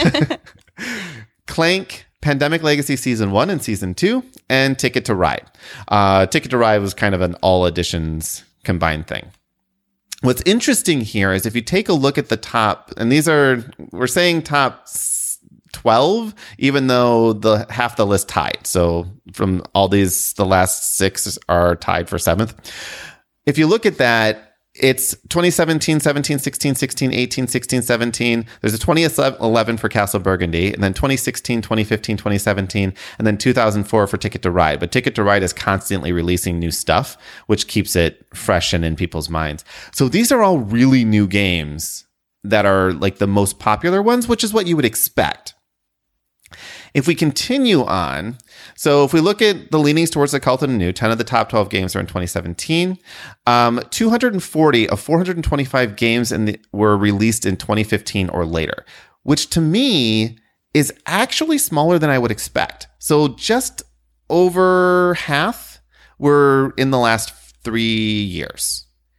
Clank, Pandemic Legacy Season one and Season two, and Ticket to Ride. Uh, Ticket to Ride was kind of an all editions combined thing. What's interesting here is if you take a look at the top, and these are, we're saying top twelve, even though the half the list tied. So from all these, the last six are tied for seventh. If you look at that, it's twenty seventeen, seventeen, sixteen, sixteen, eighteen, sixteen, seventeen. There's a twenty eleven for Castle Burgundy, and then twenty sixteen, twenty fifteen, twenty seventeen, and then two thousand four for Ticket to Ride. But Ticket to Ride is constantly releasing new stuff, which keeps it fresh and in people's minds. So these are all really new games that are like the most popular ones, which is what you would expect. If we continue on, so if we look at the leanings towards the cult and new, ten of the top twelve games are in twenty seventeen. Um, two hundred forty of four hundred twenty-five games in the, were released in twenty fifteen or later, which to me is actually smaller than I would expect. So just over half were in the last three years.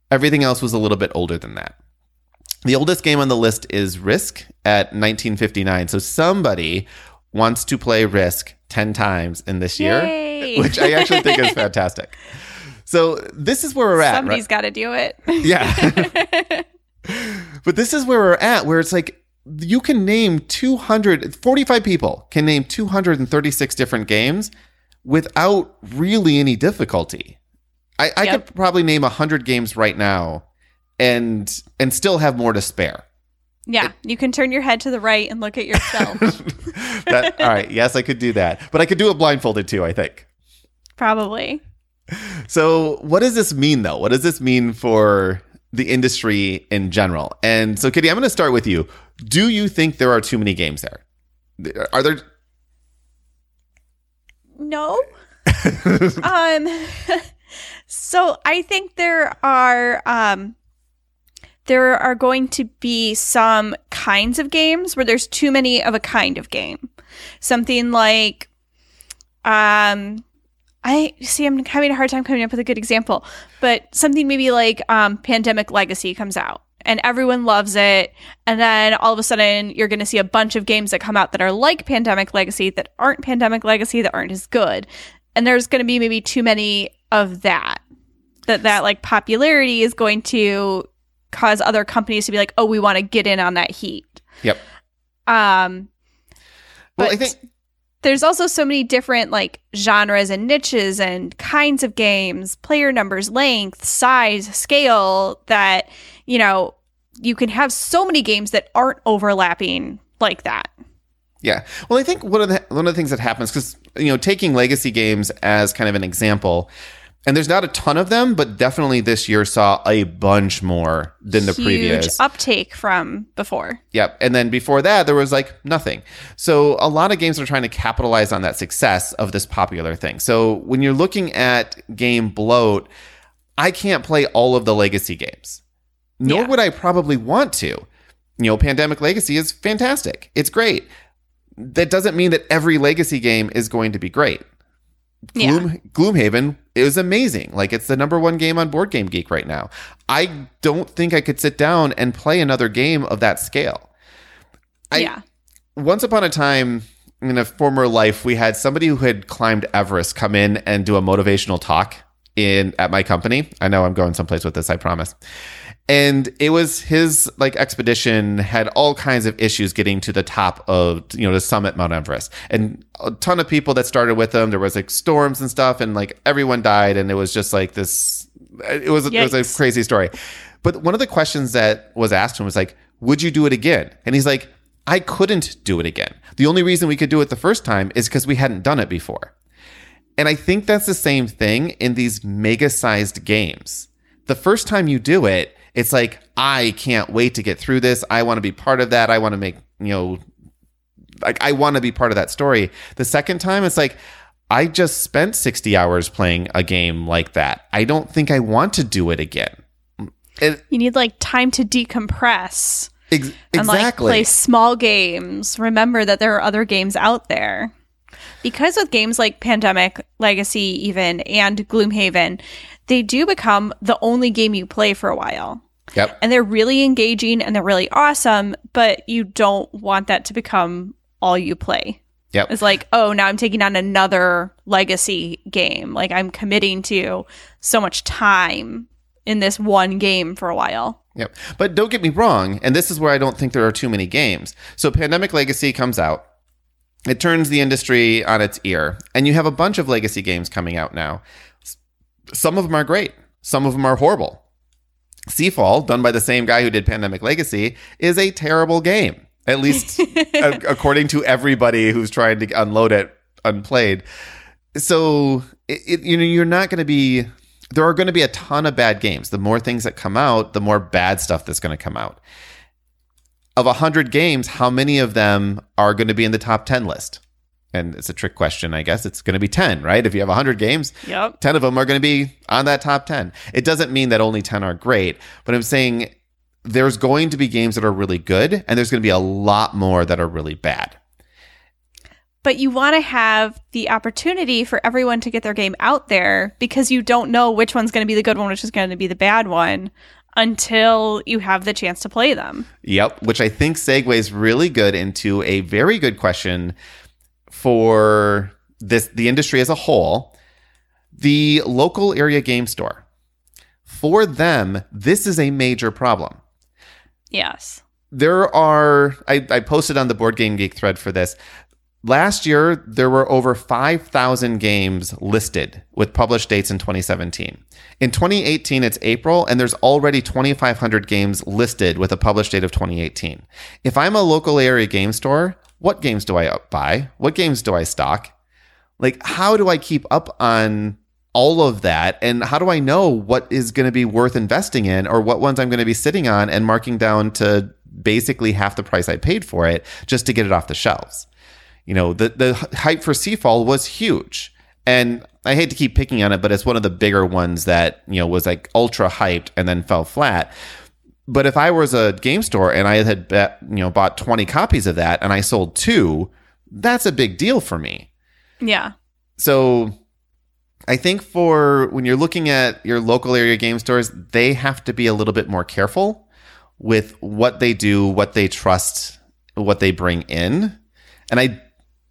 Everything else was a little bit older than that. The oldest game on the list is Risk at nineteen fifty-nine. So somebody wants to play Risk ten times in this year, Yay. Which I actually think is fantastic. So this is where we're at. Somebody's right? got to do it. Yeah. But this is where we're at, where it's like you can name two hundred, forty-five people can name two hundred thirty-six different games without really any difficulty. I, I Yep. could probably name one hundred games right now and and still have more to spare. Yeah, you can turn your head to the right and look at yourself. That, all right, yes, I could do that. But I could do it blindfolded too, I think. Probably. So what does this mean, though? What does this mean for the industry in general? And so, Kitty, I'm going to start with you. Do you think there are too many games there? Are there... No. um. So I think there are um, there are going to be some kinds of games where there's too many of a kind of game. Something like, um, I see. I'm having a hard time coming up with a good example, but something maybe like um, Pandemic Legacy comes out. And everyone loves it. And then all of a sudden, you're going to see a bunch of games that come out that are like Pandemic Legacy, that aren't Pandemic Legacy, that aren't as good. And there's going to be maybe too many of that. That that like popularity is going to cause other companies to be like, oh, we want to get in on that heat. Yep. Um, Well, but I think there's also so many different like genres and niches and kinds of games, player numbers, length, size, scale, that, you know, you can have so many games that aren't overlapping like that. Yeah. Well, I think one of the one of the things that happens, because, you know, taking legacy games as kind of an example, and there's not a ton of them, but definitely this year saw a bunch more than the Huge previous. uptake from before. Yep. And then before that, there was like nothing. So a lot of games are trying to capitalize on that success of this popular thing. So when you're looking at game bloat, I can't play all of the legacy games, nor Yeah. would I probably want to. You know, Pandemic Legacy is fantastic. It's great. That doesn't mean that every legacy game is going to be great. Gloom, Yeah. Gloomhaven is amazing. Like, it's the number one game on Board Game Geek right now. I don't think I could sit down and play another game of that scale. I, yeah. Once upon a time, in a former life, we had somebody who had climbed Everest come in and do a motivational talk in at my company. I know I'm going someplace with this, I promise. And it was his like expedition had all kinds of issues getting to the top of, you know, the summit Mount Everest, and a ton of people that started with him. There was like storms and stuff, and like everyone died, and it was just like this. It was it was a Yikes. crazy story. But one of the questions that was asked him was like, "Would you do it again?" And he's like, "I couldn't do it again. The only reason we could do it the first time is because we hadn't done it before." And I think that's the same thing in these mega-sized games. The first time you do it, it's like, I can't wait to get through this. I want to be part of that. I want to make, you know, like, I want to be part of that story. The second time, it's like, I just spent sixty hours playing a game like that. I don't think I want to do it again. It, You need like time to decompress ex- and like exactly. play small games. Remember that there are other games out there. Because with games like Pandemic Legacy even and Gloomhaven, they do become the only game you play for a while. Yep. And they're really engaging and they're really awesome, but you don't want that to become all you play. Yep. It's like, oh, now I'm taking on another legacy game. Like, I'm committing to so much time in this one game for a while. Yep. But don't get me wrong, and this is where I don't think there are too many games. So Pandemic Legacy comes out. It turns the industry on its ear. And you have a bunch of legacy games coming out now. Some of them are great. Some of them are horrible. Seafall, done by the same guy who did Pandemic Legacy, is a terrible game. At least a- according to everybody who's trying to unload it unplayed. So, it, it, you know, you're not going to be... There are going to be a ton of bad games. The more things that come out, the more bad stuff that's going to come out. Of one hundred games, how many of them are going to be in the top ten list? And it's a trick question, I guess. It's going to be ten, right? If you have one hundred games, Yep. ten of them are going to be on that top ten. It doesn't mean that only ten are great, but I'm saying there's going to be games that are really good, and there's going to be a lot more that are really bad. but you want to have the opportunity for everyone to get their game out there because you don't know which one's going to be the good one, which is going to be the bad one until you have the chance to play them. Yep, which I think segues really good into a very good question for this the industry as a whole. The local area game store. For them, this is a major problem. Yes. There are, I, I posted on the Board Game Geek thread for this. Last year, there were over five thousand games listed with published dates in twenty seventeen. In twenty eighteen, it's April, and there's already twenty-five hundred games listed with a published date of twenty eighteen. If I'm a local area game store, what games do I buy? What games do I stock? Like, how do I keep up on all of that? And how do I know what is going to be worth investing in or what ones I'm going to be sitting on and marking down to basically half the price I paid for it just to get it off the shelves? You know, the, the hype for Seafall was huge. And I hate to keep picking on it, but it's one of the bigger ones that, you know, was like ultra hyped and then fell flat. But if I was a game store and I had bet, you know, bought twenty copies of that and I sold two, that's a big deal for me. Yeah. So I think for when you're looking at your local area game stores, they have to be a little bit more careful with what they do, what they trust, what they bring in. And I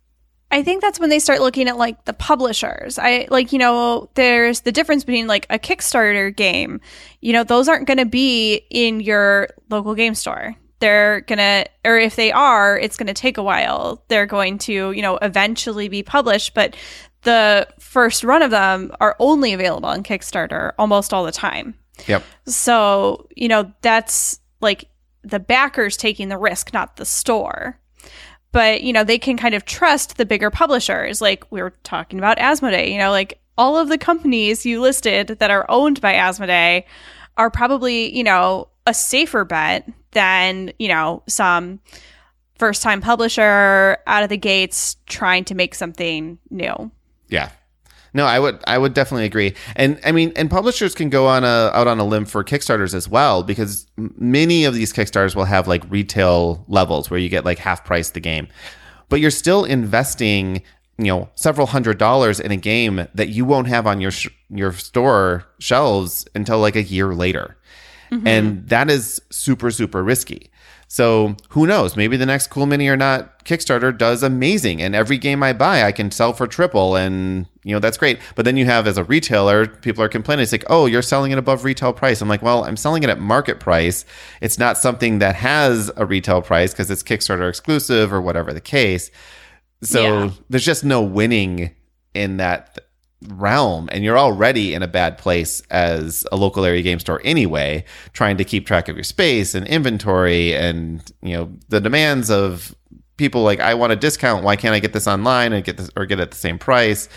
I think that's when they start looking at like the publishers. I like, you know, there's the difference between like a Kickstarter game. You know, those aren't going to be in your local game store. They're going to, or if they are, it's going to take a while. They're going to, you know, eventually be published, but the first run of them are only available on Kickstarter almost all the time. Yep. So, you know, that's like the backers taking the risk, not the store. But, you know, they can kind of trust the bigger publishers. Like we were talking about Asmodee, you know, like all of the companies you listed that are owned by Asmodee are probably, you know, a safer bet than, you know, some first time publisher out of the gates trying to make something new. Yeah. No, I would I would definitely agree. And I mean, and publishers can go on a out on a limb for Kickstarters as well, because many of these Kickstarters will have like retail levels where you get like half price the game. But you're still investing, you know, several hundred dollars in a game that you won't have on your sh- your store shelves until like a year later. Mm-hmm. And that is super super risky. So who knows? Maybe the next Cool Mini or Not Kickstarter does amazing, and every game I buy I can sell for triple, and you know that's great. But then you have, as a retailer, people are complaining. It's like, oh, you're selling it above retail price. I'm like, well, I'm selling it at market price. It's not something that has a retail price because it's Kickstarter exclusive or whatever the case. So yeah. There's just no winning in that realm, and you're already in a bad place as a local area game store anyway, trying to keep track of your space and inventory and, you know, the demands of people. Like, I want a discount, why can't I get this online and get this or get it at the same price?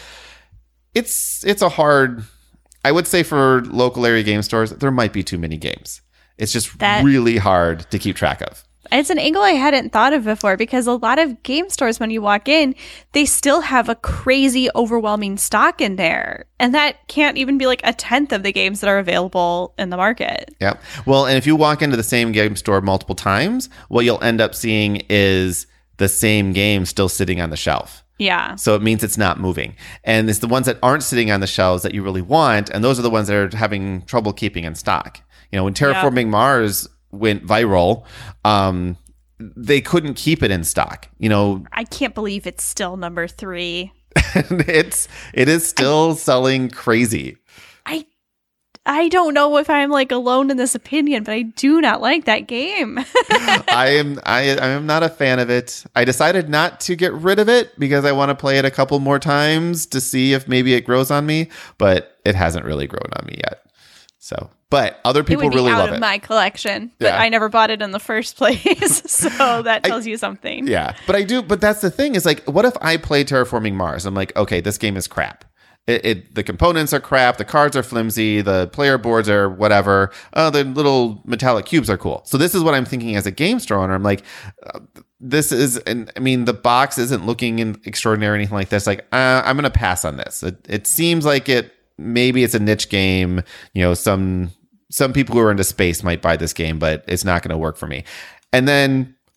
It's it's a hard, I would say, for local area game stores, there might be too many games. It's just that, really hard to keep track of. It's an angle I hadn't thought of before, because a lot of game stores, when you walk in, they still have a crazy, overwhelming stock in there. And that can't even be like a tenth of the games that are available in the market. Yeah. Well, and if you walk into the same game store multiple times, what you'll end up seeing is the same game still sitting on the shelf. Yeah. So it means it's not moving. And it's the ones that aren't sitting on the shelves that you really want. And those are the ones that are having trouble keeping in stock. You know, when Terraforming yep. Mars went viral, um, they couldn't keep it in stock. You know, I can't believe it's still number three. it's it is still I, selling crazy. I I don't know if I'm like alone in this opinion, but I do not like that game. I am I I am not a fan of it. I decided not to get rid of it because I want to play it a couple more times to see if maybe it grows on me, but it hasn't really grown on me yet. So, but other people it would be really out love of it. My collection, but yeah. I never bought it in the first place, so that tells I, you something. Yeah, but I do. But that's the thing is, like, what if I play Terraforming Mars? I'm like, okay, this game is crap. It, it the components are crap. The cards are flimsy. The player boards are whatever. Uh, the little metallic cubes are cool. So this is what I'm thinking as a game store owner. I'm like, uh, this is, and I mean, the box isn't looking in extraordinary or anything like this. Like, uh, I'm going to pass on this. It, it seems like it. Maybe it's a niche game. You know, some some people who are into space might buy this game, but it's not going to work for me. And then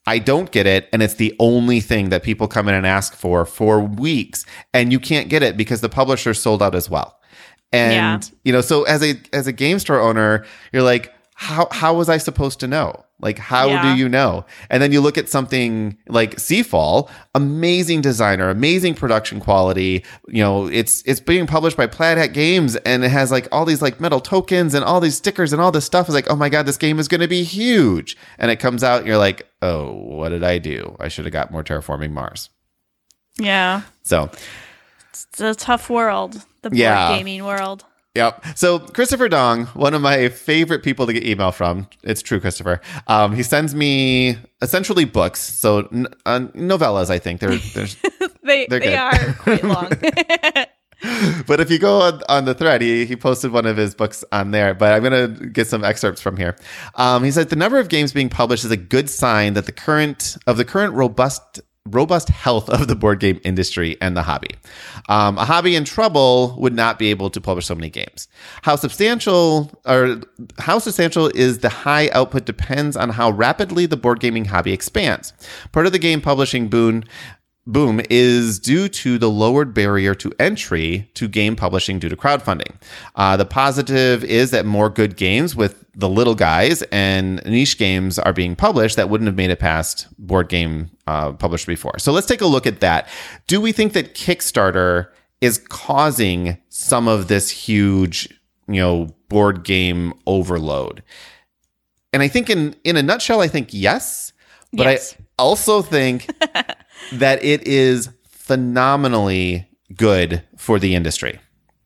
I don't get it, and it's the only thing that people come in and ask for for weeks, and you can't get it because the publisher's sold out as well. And Yeah. you know, so as a as a game store owner, you're like, how how was I supposed to know? Like, how Yeah. do you know? And then you look at something like Seafall, amazing designer, amazing production quality. You know, it's it's being published by Plaid Hat Games, and it has like all these like metal tokens and all these stickers and all this stuff. It's like, oh my God, this game is going to be huge. And it comes out and you're like, oh, what did I do? I should have got more Terraforming Mars. Yeah. So, It's a tough world, the board Yeah. gaming world. yep. So Christopher Dong, one of my favorite people to get email from. It's true, Christopher. Um, he sends me essentially books. So n- uh, novellas, I think. They're, they're They They're they good. are quite long. But if you go on, on the thread, he, he posted one of his books on there. But I'm going to get some excerpts from here. Um, he said the number of games being published is a good sign that the current of the current robust robust health of the board game industry and the hobby. Um, a hobby in trouble would not be able to publish so many games. How substantial or how substantial is the high output depends on how rapidly the board gaming hobby expands. Part of the game publishing boon boom is due to the lowered barrier to entry to game publishing due to crowdfunding. Uh, the positive is that more good games with the little guys and niche games are being published that wouldn't have made it past board game uh, published before. So let's take a look at that. Do we think that Kickstarter is causing some of this huge, you know, board game overload? And I think in, in a nutshell, I think yes, but Yes. I also think that it is phenomenally good for the industry.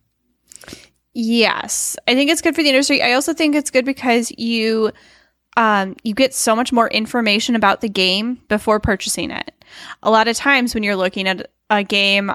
Yes, I think it's good for the industry. I also think it's good because you um, you get so much more information about the game before purchasing it. A lot of times when you're looking at a game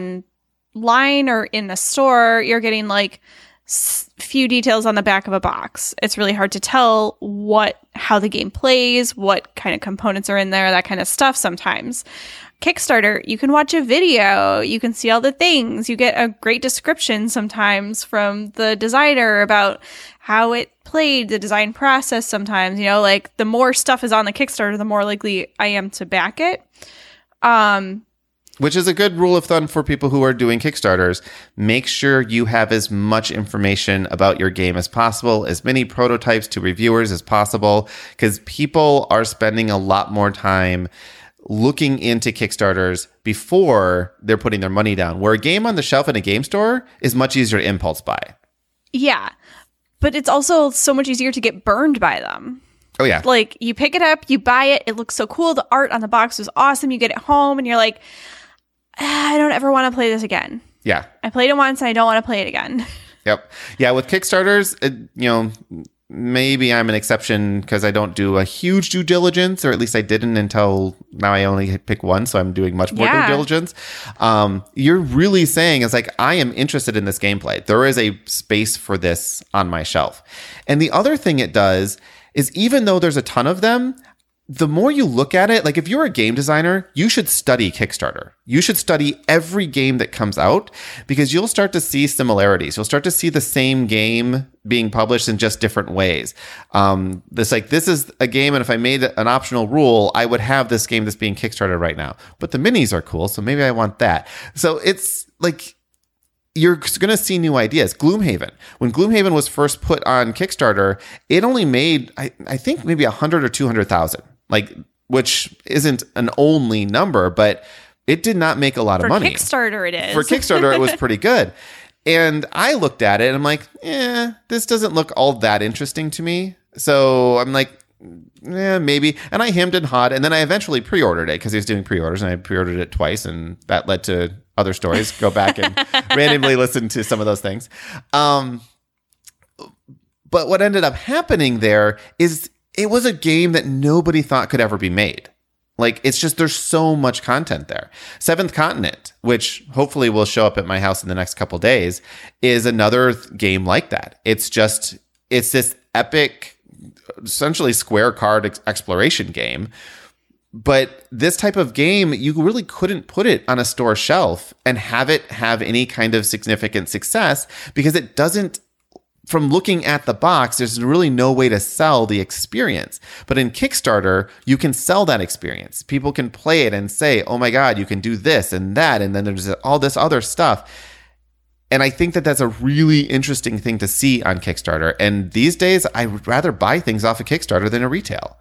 online or in a store, you're getting like s- few details on the back of a box. It's really hard to tell what how the game plays, what kind of components are in there, that kind of stuff sometimes. Kickstarter, you can watch a video, you can see all the things, you get a great description sometimes from the designer about how it played, the design process sometimes, you know, like the more stuff is on the Kickstarter, the more likely I am to back it. Um, Which is a good rule of thumb for people who are doing Kickstarters. Make sure you have as much information about your game as possible, as many prototypes to reviewers as possible, because people are spending a lot more time looking into Kickstarters before they're putting their money down, where a game on the shelf in a game store is much easier to impulse buy. yeah, but it's also so much easier to get burned by them. Oh, yeah. Like you pick it up, you buy it, it looks so cool, the art on the box was awesome, you get it home and you're like, ah, I don't ever want to play this again. Yeah. I played it once and I don't want to play it again. Yep. Yeah, with Kickstarters, it, you know, maybe I'm an exception because I don't do a huge due diligence, or at least I didn't until now. I only pick one, so I'm doing much more Yeah. due diligence. Um, you're really saying is like, I am interested in this gameplay. There is a space for this on my shelf. And the other thing it does is even though there's a ton of them, the more you look at it, like if you're a game designer, you should study Kickstarter. You should study every game that comes out because you'll start to see similarities. You'll start to see the same game being published in just different ways. Um, this like this is a game, and if I made an optional rule, I would have this game that's being Kickstarted right now. But the minis are cool, so maybe I want that. So it's like you're going to see new ideas. Gloomhaven. When Gloomhaven was first put on Kickstarter, it only made, I, I think, maybe one hundred or two hundred thousand. Like, which isn't an only number, but it did not make a lot For of money. Kickstarter, it is. For Kickstarter, it was pretty good. And I looked at it and I'm like, eh, this doesn't look all that interesting to me. So I'm like, yeah, maybe. And I hemmed and hawed. And then I eventually pre-ordered it because he was doing pre-orders, and I pre-ordered it twice. And that led to other stories. Go back and randomly listen to some of those things. Um, but what ended up happening there is it was a game that nobody thought could ever be made. Like, it's just, there's so much content there. Seventh Continent, which hopefully will show up at my house in the next couple days, is another th- game like that. It's just, it's this epic, essentially square card ex- exploration game. But this type of game, you really couldn't put it on a store shelf and have it have any kind of significant success because it doesn't from looking at the box, there's really no way to sell the experience. But in Kickstarter, you can sell that experience. People can play it and say, oh my God, you can do this and that. And then there's all this other stuff. And I think that that's a really interesting thing to see on Kickstarter. And these days, I would rather buy things off of Kickstarter than a retail.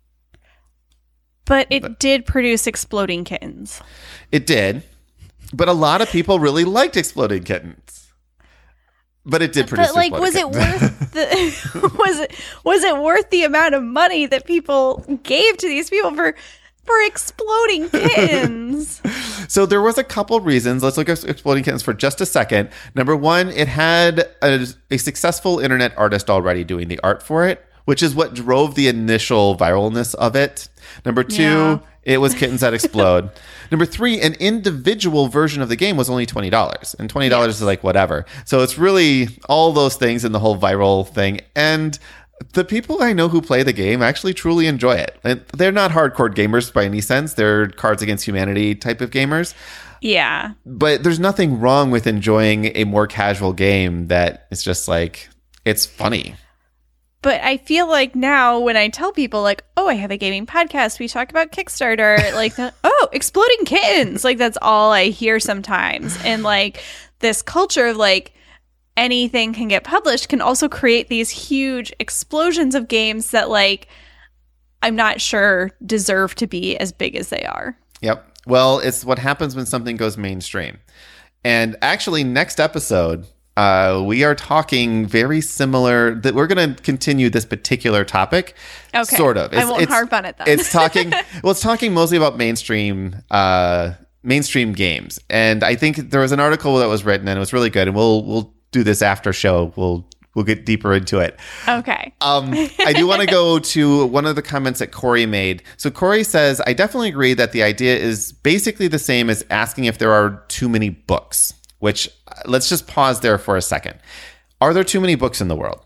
But it but, did produce Exploding Kittens. It did. But a lot of people really liked Exploding Kittens. But it did produce. But like, was it worth the? was it was it worth the amount of money that people gave to these people for for Exploding Kittens? So there was a couple reasons. Let's look at Exploding Kittens for just a second. Number one, it had a, a successful internet artist already doing the art for it, which is what drove the initial viralness of it. Number two, yeah. It was Kittens That Explode. Number three, an individual version of the game was only twenty dollars. And twenty dollars yes. is like whatever. So it's really all those things in the whole viral thing. And the people I know who play the game actually truly enjoy it. And they're not hardcore gamers by any sense. They're Cards Against Humanity type of gamers. Yeah. But there's nothing wrong with enjoying a more casual game that is just like, it's funny. But I feel like now when I tell people like, oh, I have a gaming podcast, we talk about Kickstarter, like, oh, Exploding Kittens. Like, that's all I hear sometimes. And like this culture of like anything can get published can also create these huge explosions of games that like I'm not sure deserve to be as big as they are. Yep. Well, it's what happens when something goes mainstream. And actually, next episode, Uh, we are talking very similar, that we're going to continue this particular topic. Okay. Sort of. It's, I won't it's, harp on it then. It's talking, well, it's talking mostly about mainstream, uh, mainstream games. And I think there was an article that was written and it was really good. And we'll, we'll do this after show. We'll, we'll get deeper into it. Okay. um, I do want to go to one of the comments that Corey made. So Corey says, I definitely agree that the idea is basically the same as asking if there are too many books. Which, let's just pause there for a second. Are there too many books in the world?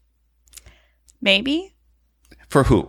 Maybe. For who?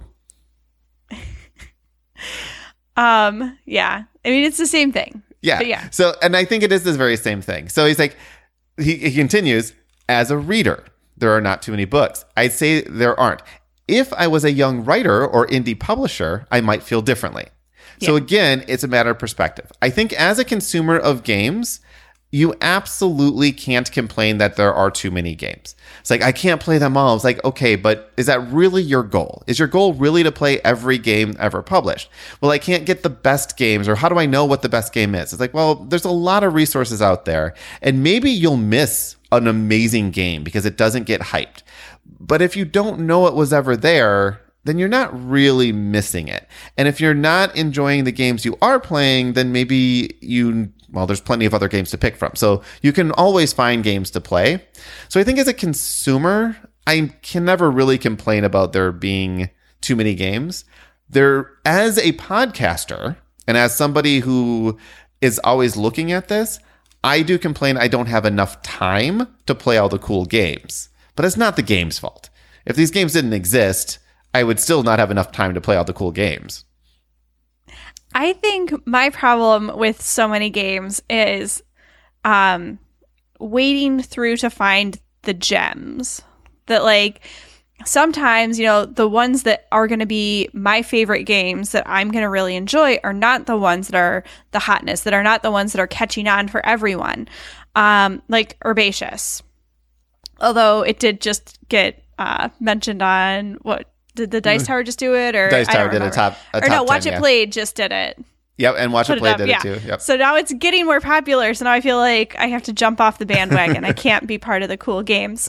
um. Yeah. I mean, it's the same thing. Yeah. But yeah. So, and I think it is the very same thing. So he's like, he, he continues, as a reader, there are not too many books. I'd say there aren't. If I was a young writer or indie publisher, I might feel differently. Yeah. So again, it's a matter of perspective. I think as a consumer of games, you absolutely can't complain that there are too many games. It's like, I can't play them all. It's like, okay, but is that really your goal? Is your goal really to play every game ever published? Well, I can't get the best games, or how do I know what the best game is? It's like, well, there's a lot of resources out there, and maybe you'll miss an amazing game because it doesn't get hyped. But if you don't know it was ever there, then you're not really missing it. And if you're not enjoying the games you are playing, then maybe you... well, there's plenty of other games to pick from. So you can always find games to play. So I think as a consumer, I can never really complain about there being too many games. There, as a podcaster and as somebody who is always looking at this, I do complain I don't have enough time to play all the cool games. But it's not the game's fault. If these games didn't exist, I would still not have enough time to play all the cool games. I think my problem with so many games is um, wading through to find the gems. That, like, sometimes, you know, the ones that are going to be my favorite games that I'm going to really enjoy are not the ones that are the hotness, that are not the ones that are catching on for everyone. Um, like Herbaceous. Although it did just get uh, mentioned on what... Did the Dice Tower just do it? Or Dice I Tower don't did a remember. top, a or top no, ten, Watch It yeah. Played just did it. Yep, and Watch It Play did yeah. it too. Yep. So now it's getting more popular. So now I feel like I have to jump off the bandwagon. I can't be part of the cool games.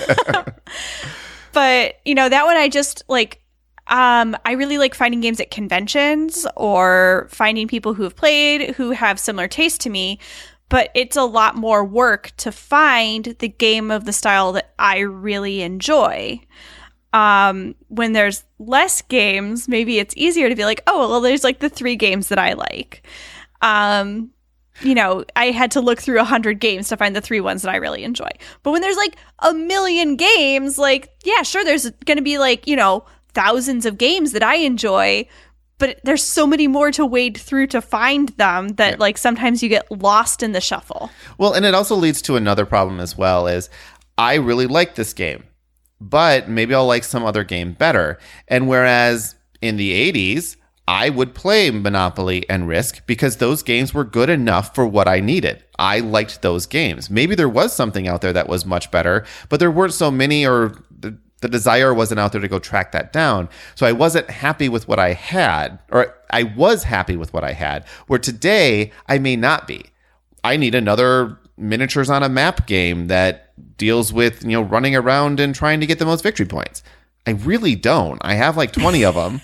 But, you know, that one I just like, um, I really like finding games at conventions or finding people who have played who have similar taste to me. But it's a lot more work to find the game of the style that I really enjoy. Um, when there's less games, maybe it's easier to be like, oh, well, there's like the three games that I like. Um, you know, I had to look through a hundred games to find the three ones that I really enjoy. But when there's like a million games, like, yeah, sure, there's going to be like, you know, thousands of games that I enjoy, but there's so many more to wade through to find them that yeah. like sometimes you get lost in the shuffle. Well, and it also leads to another problem as well is I really like this game, but maybe I'll like some other game better. And whereas in the eighties, I would play Monopoly and Risk because those games were good enough for what I needed. I liked those games. Maybe there was something out there that was much better, but there weren't so many, or the, the desire wasn't out there to go track that down. So I wasn't happy with what I had, or I was happy with what I had, where today I may not be. I need another miniatures on a map game that deals with, you know, running around and trying to get the most victory points. I really don't. I have like twenty of them.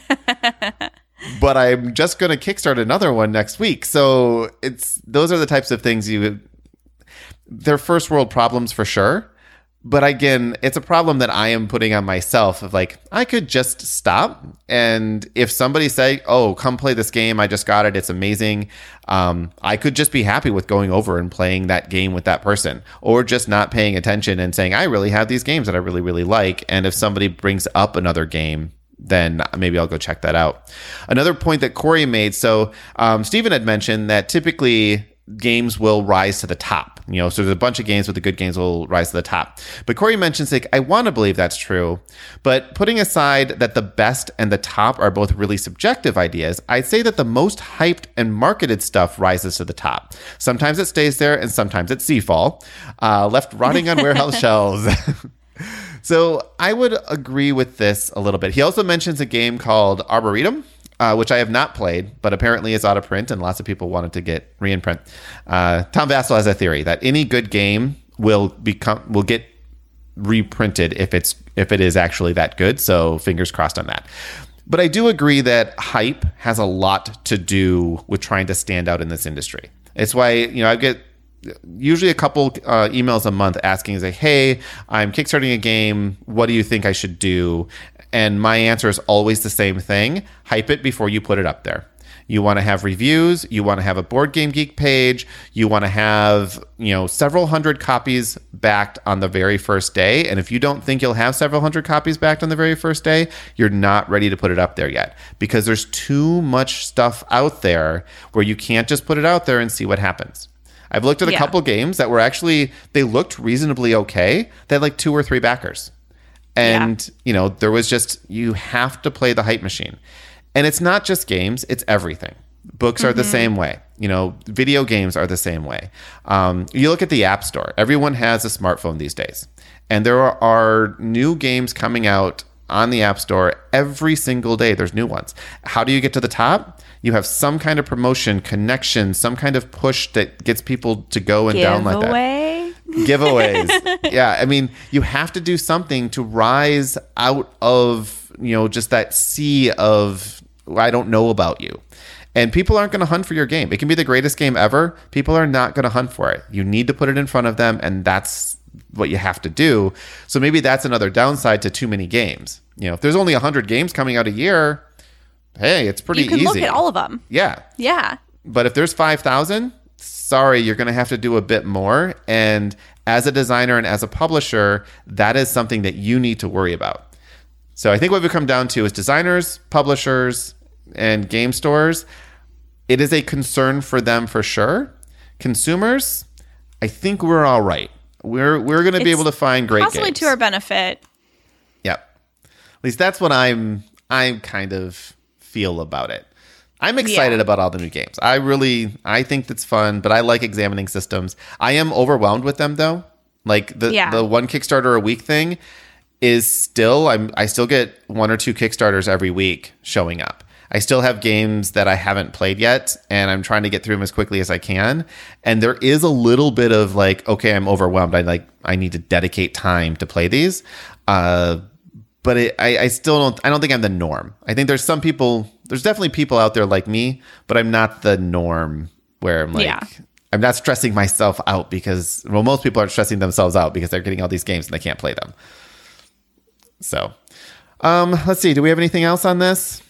But I'm just going to kickstart another one next week. So it's those are the types of things you they're first world problems for sure. But again, it's a problem that I am putting on myself of like, I could just stop. And if somebody say, oh, come play this game, I just got it, it's amazing. Um, I could just be happy with going over and playing that game with that person, or just not paying attention and saying, I really have these games that I really, really like. And if somebody brings up another game, then maybe I'll go check that out. Another point that Corey made. So um, Stephen had mentioned that typically games will rise to the top. You know, so there's a bunch of games, but the good games will rise to the top. But Corey mentions, like, I want to believe that's true. But putting aside that the best and the top are both really subjective ideas, I'd say that the most hyped and marketed stuff rises to the top. Sometimes it stays there, and sometimes it's Seafall, uh, left rotting on warehouse shelves. So I would agree with this a little bit. He also mentions a game called Arboretum, uh, which I have not played, but apparently is out of print, and lots of people wanted to get re-in-print. Uh, Tom Vassell has a theory that any good game will become will get reprinted if it's if it is actually that good. So fingers crossed on that. But I do agree that hype has a lot to do with trying to stand out in this industry. It's why, you know, I get usually a couple uh, emails a month asking, like, hey, I'm kickstarting a game. What do you think I should do? And my answer is always the same thing. Hype it before you put it up there. You want to have reviews. You want to have a Board Game Geek page. You want to have, you know, several hundred copies backed on the very first day. And if you don't think you'll have several hundred copies backed on the very first day, you're not ready to put it up there yet, because there's too much stuff out there where you can't just put it out there and see what happens. I've looked at a yeah. couple games that were actually, they looked reasonably okay. They had like two or three backers. And, yeah. you know, there was just, you have to play the hype machine. And it's not just games, it's everything. Books mm-hmm. are the same way. You know, video games are the same way. Um, you look at the App Store. Everyone has a smartphone these days. And there are, are new games coming out on the App Store every single day. There's new ones. How do you get to the top? You have some kind of promotion, connection, some kind of push that gets people to go and download that. Giveaways. Yeah. I mean, you have to do something to rise out of, you know, just that sea of, I don't know about you. And people aren't going to hunt for your game. It can be the greatest game ever. People are not going to hunt for it. You need to put it in front of them, and that's what you have to do. So maybe that's another downside to too many games. You know, if there's only one hundred games coming out a year, hey, it's pretty easy. You can easy. Look at all of them. Yeah. Yeah. But if there's five thousand, sorry, you're going to have to do a bit more. And as a designer and as a publisher, that is something that you need to worry about. So I think what we come down to is designers, publishers, and game stores. It is a concern for them for sure. Consumers, I think we're all right. We're we're going to be able to find great possibly games. To our benefit. Yep. At least that's what I'm I'm kind of feel about it. I'm excited yeah. about all the new games. I really I think that's fun, but I like examining systems. I am overwhelmed with them though. Like the yeah. the one Kickstarter a week thing is still I'm I still get one or two Kickstarters every week showing up. I still have games that I haven't played yet, and I'm trying to get through them as quickly as I can. And there is a little bit of like, okay, I'm overwhelmed. I like, I need to dedicate time to play these. Uh, but it, I, I still don't, I don't think I'm the norm. I think there's some people, there's definitely people out there like me, but I'm not the norm where I'm like, yeah. I'm not stressing myself out because, well, most people are stressing themselves out because they're getting all these games and they can't play them. So, um, let's see. Do we have anything else on this?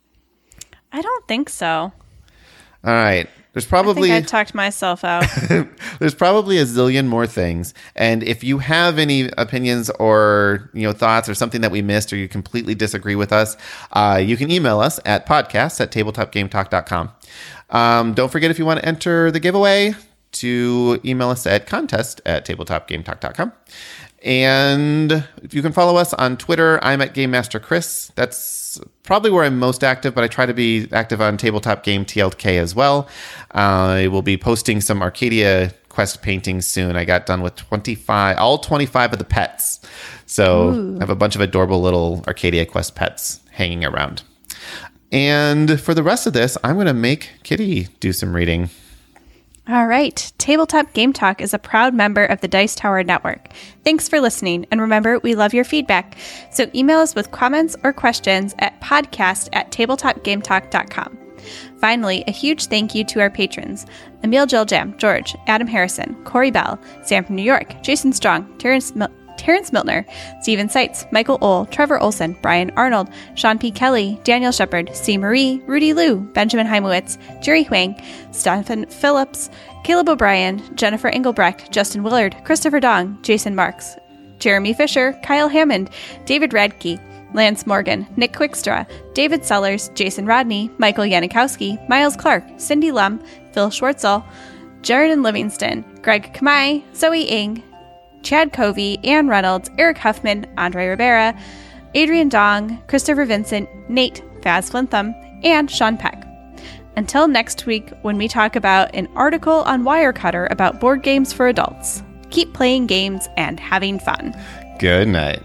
I don't think so. All right. There's probably... I think I talked myself out. There's probably a zillion more things. And if you have any opinions or, you know, thoughts or something that we missed or you completely disagree with us, uh, you can email us at podcast at tabletop game talk dot com. Um, don't forget, if you want to enter the giveaway, to email us at contest at tabletop game talk dot com. And you can follow us on Twitter. I'm at Game Master Chris. That's probably where I'm most active, but I try to be active on Tabletop Game T L K as well. Uh, I will be posting some Arcadia Quest paintings soon. I got done with twenty-five, all twenty-five of the pets. So Ooh. I have a bunch of adorable little Arcadia Quest pets hanging around. And for the rest of this, I'm going to make Kitty do some reading. All right. Tabletop Game Talk is a proud member of the Dice Tower Network. Thanks for listening. And remember, we love your feedback. So email us with comments or questions at podcast at tabletopgametalk dot com. Finally, a huge thank you to our patrons: Emil Jiljam, George, Adam Harrison, Corey Bell, Sam from New York, Jason Strong, Terrence Mil- Terrence Miltner, Stephen Seitz, Michael Ohl, Trevor Olson, Brian Arnold, Sean P. Kelly, Daniel Shepard, C. Marie, Rudy Liu, Benjamin Heimowitz, Jerry Huang, Stephen Phillips, Caleb O'Brien, Jennifer Engelbrecht, Justin Willard, Christopher Dong, Jason Marks, Jeremy Fisher, Kyle Hammond, David Radke, Lance Morgan, Nick Quickstra, David Sellers, Jason Rodney, Michael Yanikowski, Miles Clark, Cindy Lum, Phil Schwartzel, Jared Livingston, Greg Kamai, Zoe Ing, Chad Covey, Ann Reynolds, Eric Huffman, Andre Rivera, Adrian Dong, Christopher Vincent, Nate, Faz Flintham, and Sean Peck. Until next week, when we talk about an article on Wirecutter about board games for adults. Keep playing games and having fun. Good night.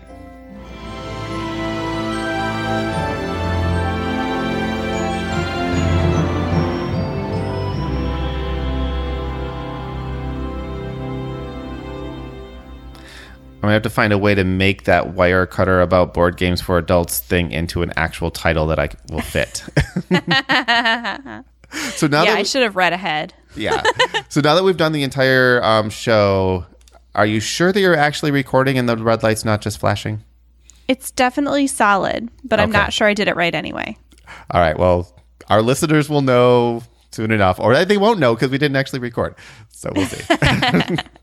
I'm going to have to find a way to make that Wirecutter about board games for adults thing into an actual title that I will fit. So now yeah, that we, I should have read ahead. Yeah. So now that we've done the entire um, show, are you sure that you're actually recording and the red light's not just flashing? It's definitely solid, but okay. I'm not sure I did it right anyway. All right. Well, our listeners will know soon enough, or they won't know because we didn't actually record. So we'll see.